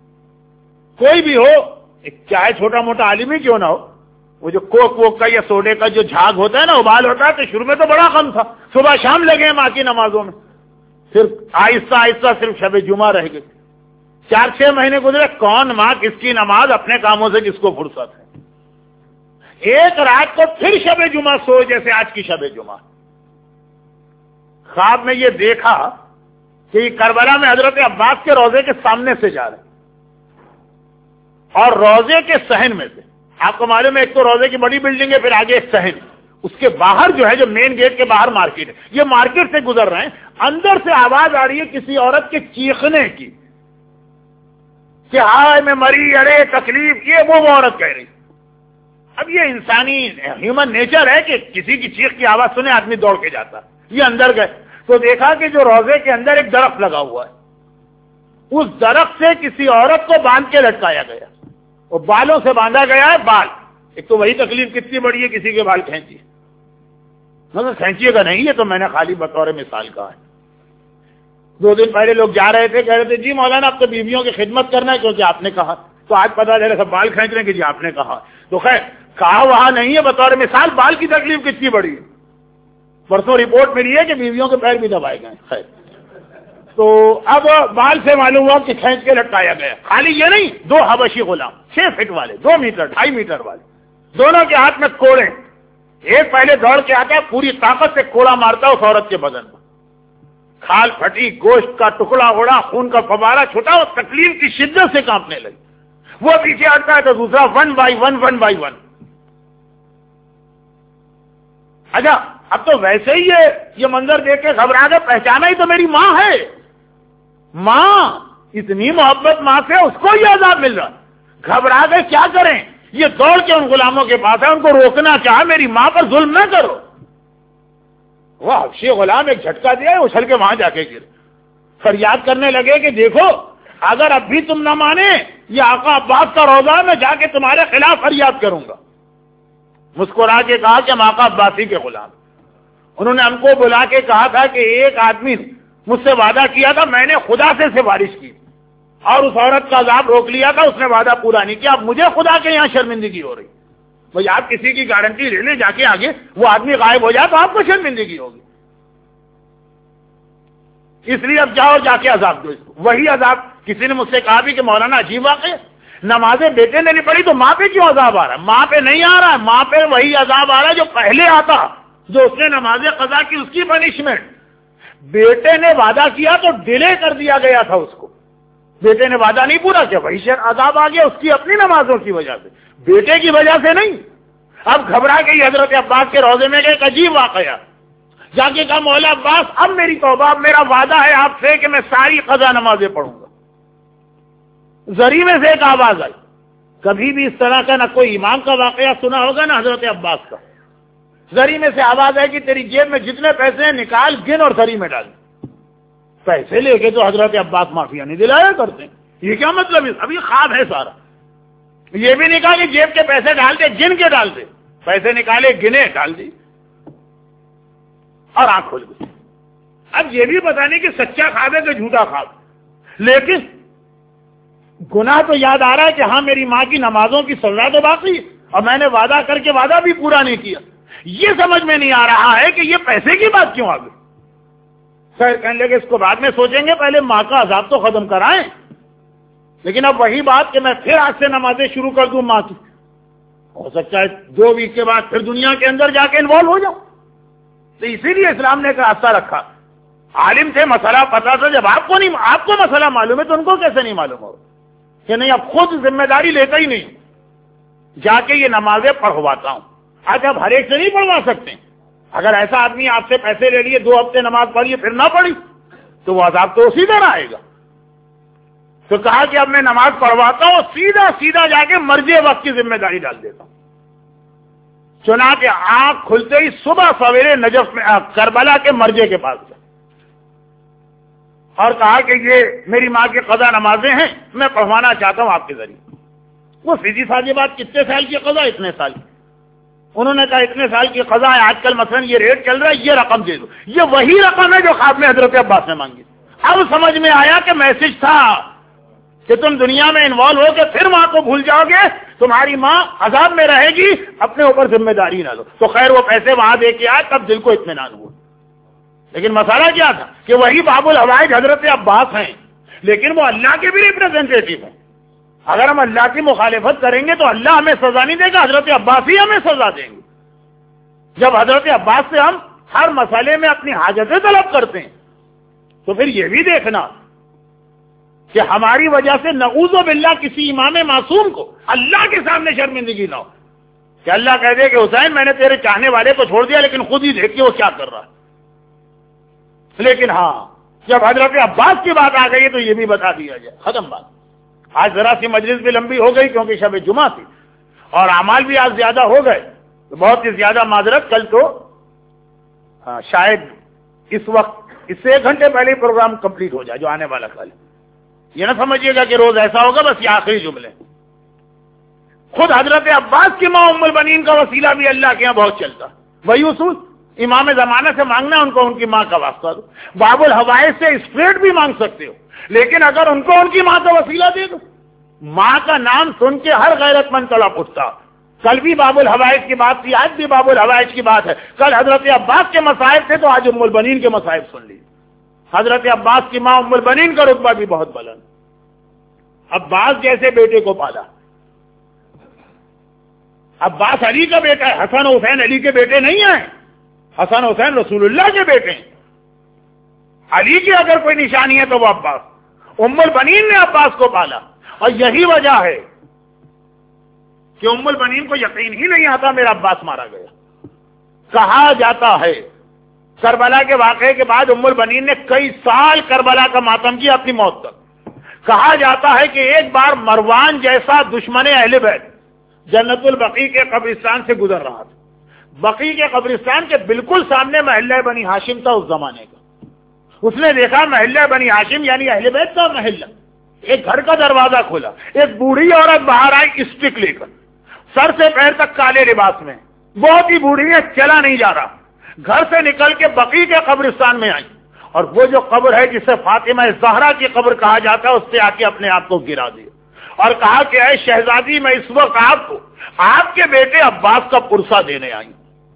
[SPEAKER 1] کوئی بھی ہو، چاہے چھوٹا موٹا عالم ہی کیوں نہ ہو، وہ جو کوک ووک کا یا سوڈے کا جو جھاگ ہوتا ہے نا، ابال ہوتا ہے، تو شروع میں تو بڑا غم تھا، صبح شام لگے ماں کی نمازوں میں، پھر آہستہ آہستہ صرف شب جمعہ رہ گئے. چار چھ مہینے گزرے، کون ماں کس کی نماز، اپنے کاموں سے کس کو فرصت ہے. ایک رات کو پھر شب جمعہ سو، جیسے آج کی شب جمعہ. خواب میں یہ دیکھا کہ یہ کربلا میں حضرت عباس کے روضے کے سامنے سے جا رہے، اور روضے کے صحن میں سے، آپ کو معلوم ہے ایک تو روضے کی بڑی بلڈنگ ہے، پھر آگے ایک صحن، اس کے باہر جو ہے، جو مین گیٹ کے باہر مارکیٹ ہے، یہ مارکیٹ سے گزر رہے ہیں. اندر سے آواز آ رہی ہے کسی عورت کے چیخنے کی. کہ ہائے میں مری، ارے تکلیف، یہ وہ عورت کہہ رہی. اب یہ انسانی ہیومن نیچر ہے کہ کسی کی چیخ کی آواز سنے آدمی دوڑ کے جاتا. یہ اندر گئے تو دیکھا کہ جو روزے کے اندر ایک درخت لگا ہوا ہے، اس درخت سے کسی عورت کو باندھ کے لٹکایا گیا، اور بالوں سے باندھا گیا ہے. بال ایک تو وہی تکلیف کتنی بڑی ہے، کسی کے بال کھینچیے، مگر کھینچیے گا نہیں، یہ تو میں نے خالی بطور مثال کہا ہے. دو دن پہلے لوگ جا رہے تھے، کہہ رہے تھے جی مولانا اب تو بیویوں کی خدمت کرنا ہے کیونکہ آپ نے کہا. تو آج پتا چلا سب بال کھینچ رہے ہیں کہ جی آپ نے کہا. تو خیر کہا وہاں نہیں ہے، بطور مثال بال کی تکلیف کتنی بڑی ہے. پرسوں رپورٹ ملی ہے کہ بیویوں کے پیر بھی دبائے گئے. خیر تو اب بال سے معلوم ہوا کہ کھینچ کے لٹکایا گیا. خالی یہ نہیں، دو حبشی غلام چھ فٹ والے، دو میٹر ڈھائی میٹر والے، دونوں کے ہاتھ میں کوڑے. ایک پہلے دوڑ کے آتا ہے، پوری طاقت سے کوڑا مارتا اس عورت کے بدن میں، کھال پھٹی، گوشت کا ٹکڑا اڑا، خون کا فوارہ چھوٹا، اور تکلیف کی شدت سے کانپنے لگی. وہ پیچھے ہٹتا ہے تو دوسرا one by one one by one. اچھا اب تو ویسے ہی یہ یہ منظر دیکھ کے گھبرا گئے، پہچانا ہی تو میری ماں ہے. ماں اتنی محبت ماں سے، اس کو یہ عذاب مل رہا. گھبرا گئے، کیا کریں؟ یہ دوڑ کے ان غلاموں کے پاس ہے، ان کو روکنا چاہا میری ماں پر ظلم نہ کرو. وہ حبشی غلام ایک جھٹکا دیا، اچھل کے وہاں جا کے گر فریاد کرنے لگے کہ دیکھو اگر اب بھی تم نہ مانے، یہ آقا عباس کا روزہ، میں جا کے تمہارے خلاف فریاد کروں گا. مسکرا کے کہا کہ ہم آقا عباسی کے غلام. انہوں نے ہم کو بلا کے کہا تھا کہ ایک آدمی مجھ سے وعدہ کیا تھا، میں نے خدا سے سفارش کی اور اس عورت کا عذاب روک لیا تھا، اس نے وعدہ پورا نہیں کیا. اب مجھے خدا کے یہاں شرمندگی ہو رہی. بھائی آپ کسی کی گارنٹی لے لیں جا کے، آگے وہ آدمی غائب ہو جائے تو آپ کو شرمندگی ہوگی. اس لیے اب جاؤ جا کے عذاب دو اس کو. وہی عذاب کسی نے مجھ سے کہا بھی کہ مولانا عجیب واقع، نمازیں بیٹے نے نہیں پڑھی تو ماں پہ کیوں عذاب آ رہا ہے؟ ماں پہ نہیں آ رہا ہے، ماں پہ وہی عذاب آ رہا ہے جو پہلے آتا، جو اس نے نمازیں قضا کی اس کی پنشمنٹ. بیٹے نے وعدہ کیا تو ڈیلے کر دیا گیا تھا اس کو. بیٹے نے وعدہ نہیں پورا کیا، وہی شر عذاب آ گیا اس کی اپنی نمازوں کی وجہ سے، بیٹے کی وجہ سے نہیں. اب گھبرا کے حضرت عباس کے روزے میں گئے، ایک عجیب واقعہ. جا کے کہا مولا عباس اب میری توبہ، اب میرا وعدہ ہے آپ سے کہ میں ساری قضا نمازیں پڑھوں گا. زری میں سے ایک آواز آئی. کبھی بھی اس طرح کا نہ کوئی امام کا واقعہ سنا ہوگا نہ حضرت عباس کا. زری میں سے آواز ہے کہ تیری جیب میں جتنے پیسے ہیں نکال، گن اور زری میں ڈال. پیسے لے کے تو حضرت عباس معافیا نہیں دلایا کرتے. یہ کیا مطلب ہے؟ ابھی خواب ہے سارا. یہ بھی نہیں کہا کہ جیب کے پیسے ڈال دے، گن کے ڈال دے. پیسے نکالے، گنے، ڈال دی اور آنکھ کھل گئی. اب یہ بھی پتا نہیں کہ سچا خواب ہے کہ جھوٹا خواب. لیکن گناہ تو یاد آ رہا ہے کہ ہاں میری ماں کی نمازوں کی سزا تو باقی ہے اور میں نے وعدہ کر کے وعدہ بھی پورا نہیں کیا. یہ سمجھ میں نہیں آ رہا ہے کہ یہ پیسے کی بات کیوں آ گئی. خیر کہنے لگے اس کو بعد میں سوچیں گے، پہلے ماں کا عذاب تو ختم کرائیں. لیکن اب وہی بات کہ میں پھر آج سے نمازیں شروع کر دوں ماں کی، ہو سکتا ہے دو ویک کے بعد پھر دنیا کے اندر جا کے انوالو ہو جاؤں. تو اسی لیے اسلام نے ایک راستہ رکھا. عالم تھے، مسئلہ پتا تھا. جب آپ کو نہیں، آپ کو مسئلہ معلوم ہے تو ان کو کیسے نہیں معلوم ہوگا کہ نہیں اب خود ذمہ داری لیتا ہی نہیں، جا کے یہ نمازیں پڑھواتا ہوں. آج آپ ہر ایک سے نہیں پڑھوا سکتے. اگر ایسا آدمی آپ سے پیسے لے لیے، دو ہفتے نماز پڑھیے پھر نہ پڑھی تو وہ عذاب تو اسی طرح آئے گا. تو کہا کہ اب میں نماز پڑھواتا ہوں، سیدھا سیدھا جا کے مرجے وقت کی ذمہ داری ڈال دیتا ہوں. چنانچہ آنکھ کھلتے ہی صبح سویرے نجف میں کربلا کے مرجے کے پاس گیا اور کہا کہ یہ میری ماں کی قضا نمازیں ہیں، میں پڑھوانا چاہتا ہوں آپ کے ذریعے. وہ سیدھی سادی بات، کتنے سال کی قضا؟ اتنے سال کی. انہوں نے کہا اتنے سال کی قضا ہے، آج کل مثلا یہ ریٹ چل رہا ہے، یہ رقم دے دو. یہ وہی رقم ہے جو خواب میں حضرت عباس نے مانگی. اب سمجھ میں آیا کہ میسج تھا کہ تم دنیا میں انوالو ہو کے پھر ماں کو بھول جاؤ گے، تمہاری ماں عذاب میں رہے گی، اپنے اوپر ذمہ داری نہ لو. تو خیر وہ پیسے وہاں دے کے آئے، تب دل کو اطمینان ہوا. لیکن مسئلہ کیا تھا کہ وہی باب الحوائج حضرت عباس ہیں، لیکن وہ اللہ کے بھی ریپرزینٹیٹو ہیں. اگر ہم اللہ کی مخالفت کریں گے تو اللہ ہمیں سزا نہیں دے گا، حضرت عباس ہی ہمیں سزا دیں گے. جب حضرت عباس سے ہم ہر مسئلے میں اپنی حاجتیں طلب کرتے ہیں تو پھر یہ بھی دیکھنا کہ ہماری وجہ سے نعوذ باللہ کسی امام معصوم کو اللہ کے سامنے شرمندگی نہ ہو کہ اللہ کہہ دے کہ حسین میں نے تیرے چاہنے والے کو چھوڑ دیا، لیکن خود ہی دیکھیے وہ کیا کر رہا ہے. لیکن ہاں جب حضرت عباس کی بات آ گئی تو یہ بھی بتا دیا جائے، ختم بات. آج ذرا سی مجلس بھی لمبی ہو گئی کیونکہ شب جمعہ تھی اور اعمال بھی آج زیادہ ہو گئے، تو بہت ہی زیادہ معذرت. کل تو ہاں شاید اس وقت اس سے ایک گھنٹے پہلے ہی پروگرام کمپلیٹ ہو جائے جو آنے والا کل. یہ نہ سمجھیے گا کہ روز ایسا ہوگا بس یہ آخری جملے. خود حضرت عباس کی ماں ام البنین کا وسیلہ بھی اللہ کے یہاں بہت چلتا. وہی اصول امام زمانہ سے مانگنا ان کو ان کی ماں کا واسطہ دو. باب الحوائج سے اسٹریٹ بھی مانگ سکتے ہو، لیکن اگر ان کو ان کی ماں کا وسیلہ دے دو. ماں کا نام سن کے ہر غیرت مند تڑپ اٹھتا. کل بھی باب الحوائج کی بات تھی، آج بھی باب الحوائج کی بات ہے. کل حضرت عباس کے مصائب تھے تو آج ام البنین کے مصائب سن لی. حضرت عباس کی ماں ام البنین کا رتبہ بھی بہت بلند. عباس جیسے بیٹے کو پالا. عباس علی کا بیٹا ہے، حسن حسین علی کے بیٹے نہیں ہیں. حسن حسین رسول اللہ کے بیٹے ہیں. علی کی اگر کوئی نشانی ہے تو وہ عباس. ام البنین نے عباس کو پالا اور یہی وجہ ہے کہ ام البنین کو یقین ہی نہیں آتا میرا عباس مارا گیا. کہا جاتا ہے کربلا کے واقعے کے بعد ام البنین نے کئی سال کربلا کا ماتم کیا اپنی موت تک. کہا جاتا ہے کہ ایک بار مروان جیسا دشمن اہل بیت جنت البقیع کے قبرستان سے گزر رہا تھا. بقیع کے قبرستان کے بالکل سامنے محلہ بنی ہاشم تھا اس زمانے کا. اس نے دیکھا محلہ بنی ہاشم یعنی اہل بیت کا محلہ. ایک گھر کا دروازہ کھولا، ایک بوڑھی عورت باہر آئی اسٹک لے کر، سر سے پیر تک کالے لباس میں، بہت ہی بوڑھی ہے، چلا نہیں جا رہا. گھر سے نکل کے بقیع کے قبرستان میں آئی اور وہ جو قبر ہے جسے فاطمہ زہرا کی قبر کہا جاتا ہے اس پہ آ کے اپنے آپ کو گرا دیا اور کہا کہ اے شہزادی میں اس وقت آپ کو آپ کے بیٹے عباس کا پرسہ دینے آئی.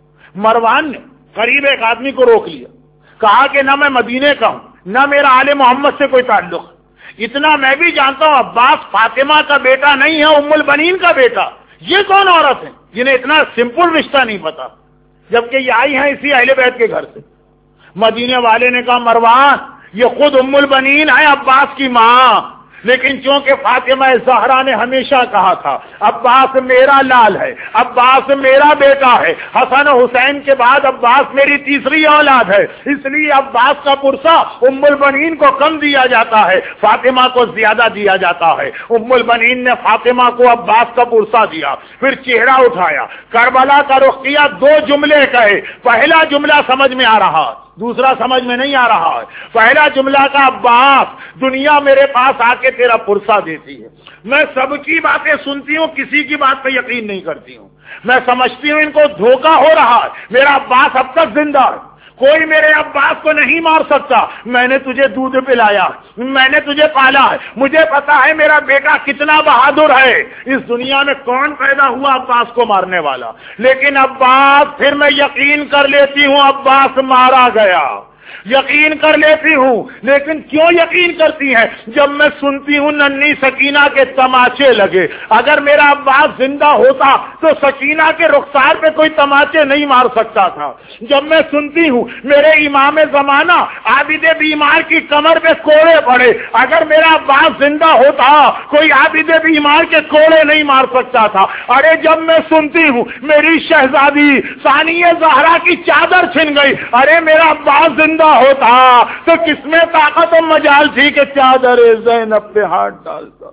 [SPEAKER 1] مروان نے قریب ایک آدمی کو روک لیا، کہا کہ نہ میں مدینے کا ہوں نہ میرا آل محمد سے کوئی تعلق. اتنا میں بھی جانتا ہوں عباس فاطمہ کا بیٹا نہیں ہے، ام البنین کا بیٹا. یہ کون عورت ہے جنہیں اتنا سمپل رشتہ نہیں پتا، جبکہ یہ آئی ہیں اسی اہل بیت کے گھر سے. مدینے والے نے کہا مروان یہ خود ام البنین ہے عباس کی ماں، لیکن چونکہ فاطمہ زہرا نے ہمیشہ کہا تھا عباس میرا لال ہے، عباس میرا بیٹا ہے، حسن حسین کے بعد عباس میری تیسری اولاد ہے، اس لیے عباس کا پرسہ ام البنین کو کم دیا جاتا ہے، فاطمہ کو زیادہ دیا جاتا ہے. ام البنین نے فاطمہ کو عباس کا پرسہ دیا، پھر چہرہ اٹھایا، کربلا کا رخ کیا، دو جملے کہے. پہلا جملہ سمجھ میں آ رہا، دوسرا سمجھ میں نہیں آ رہا ہے. پہلا جملہ کا عباس دنیا میرے پاس آ کے تیرا پرسہ دیتی ہے، میں سب کی باتیں سنتی ہوں، کسی کی بات پہ یقین نہیں کرتی ہوں. میں سمجھتی ہوں ان کو دھوکہ ہو رہا ہے، میرا عباس اب تک زندہ ہے، کوئی میرے عباس کو نہیں مار سکتا. میں نے تجھے دودھ پلایا، میں نے تجھے پالا ہے، مجھے پتا ہے میرا بیٹا کتنا بہادر ہے. اس دنیا میں کون پیدا ہوا عباس کو مارنے والا؟ لیکن عباس پھر میں یقین کر لیتی ہوں عباس مارا گیا، یقین کر لیتی ہوں. لیکن کیوں یقین کرتی ہے؟ جب میں سنتی ہوں ننھی سکینہ کے تماچے لگے. اگر میرا عباس زندہ ہوتا تو سکینہ کے رخسار پہ کوئی تماچے نہیں مار سکتا تھا. جب میں سنتی ہوں میرے امام زمانہ عابد بیمار کی کمر پہ کوڑے پڑے، اگر میرا عباس زندہ ہوتا کوئی عابد بیمار کے کوڑے نہیں مار سکتا تھا. ارے جب میں سنتی ہوں میری شہزادی ثانیہ زہرا کی چادر چھن گئی، ارے میرا عباس زندہ ہوتا تو کس میں طاقت و مجال تھی کہ چادر زینب پہ ہاتھ ڈالتا.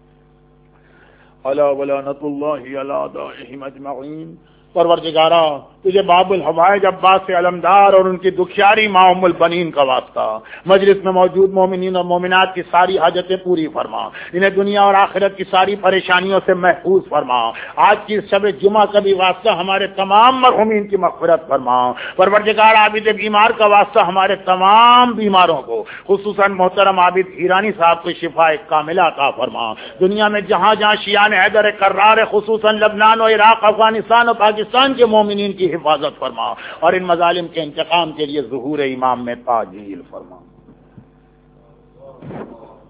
[SPEAKER 1] الا ولعنۃ اللہ علی اعدائہم اجمعین. پروردگارا تجھے باب الحوائج عباس سے علمدار اور ان کی دکھیاری ماں ام البنین کا واسطہ. مجلس میں موجود مومنین اور مومنات کی ساری حاجتیں پوری فرما، انہیں دنیا اور آخرت کی ساری پریشانیوں سے محفوظ فرما. آج کی شب جمعہ کا بھی واسطہ ہمارے تمام مرحومین کی مغفرت فرما. پروردگار عابد بیمار کا واسطہ ہمارے تمام بیماروں کو، خصوصاً محترم عابد ایرانی صاحب کو شفا کاملہ عطا فرما. دنیا میں جہاں جہاں شیعان حیدر کرار خصوصاً لبنان و عراق، افغانستان اور پاکستان کے مومنین کی حفاظت فرما اور ان مظالم کے انتقام کے لیے ظہور امام میں تعجیل فرما.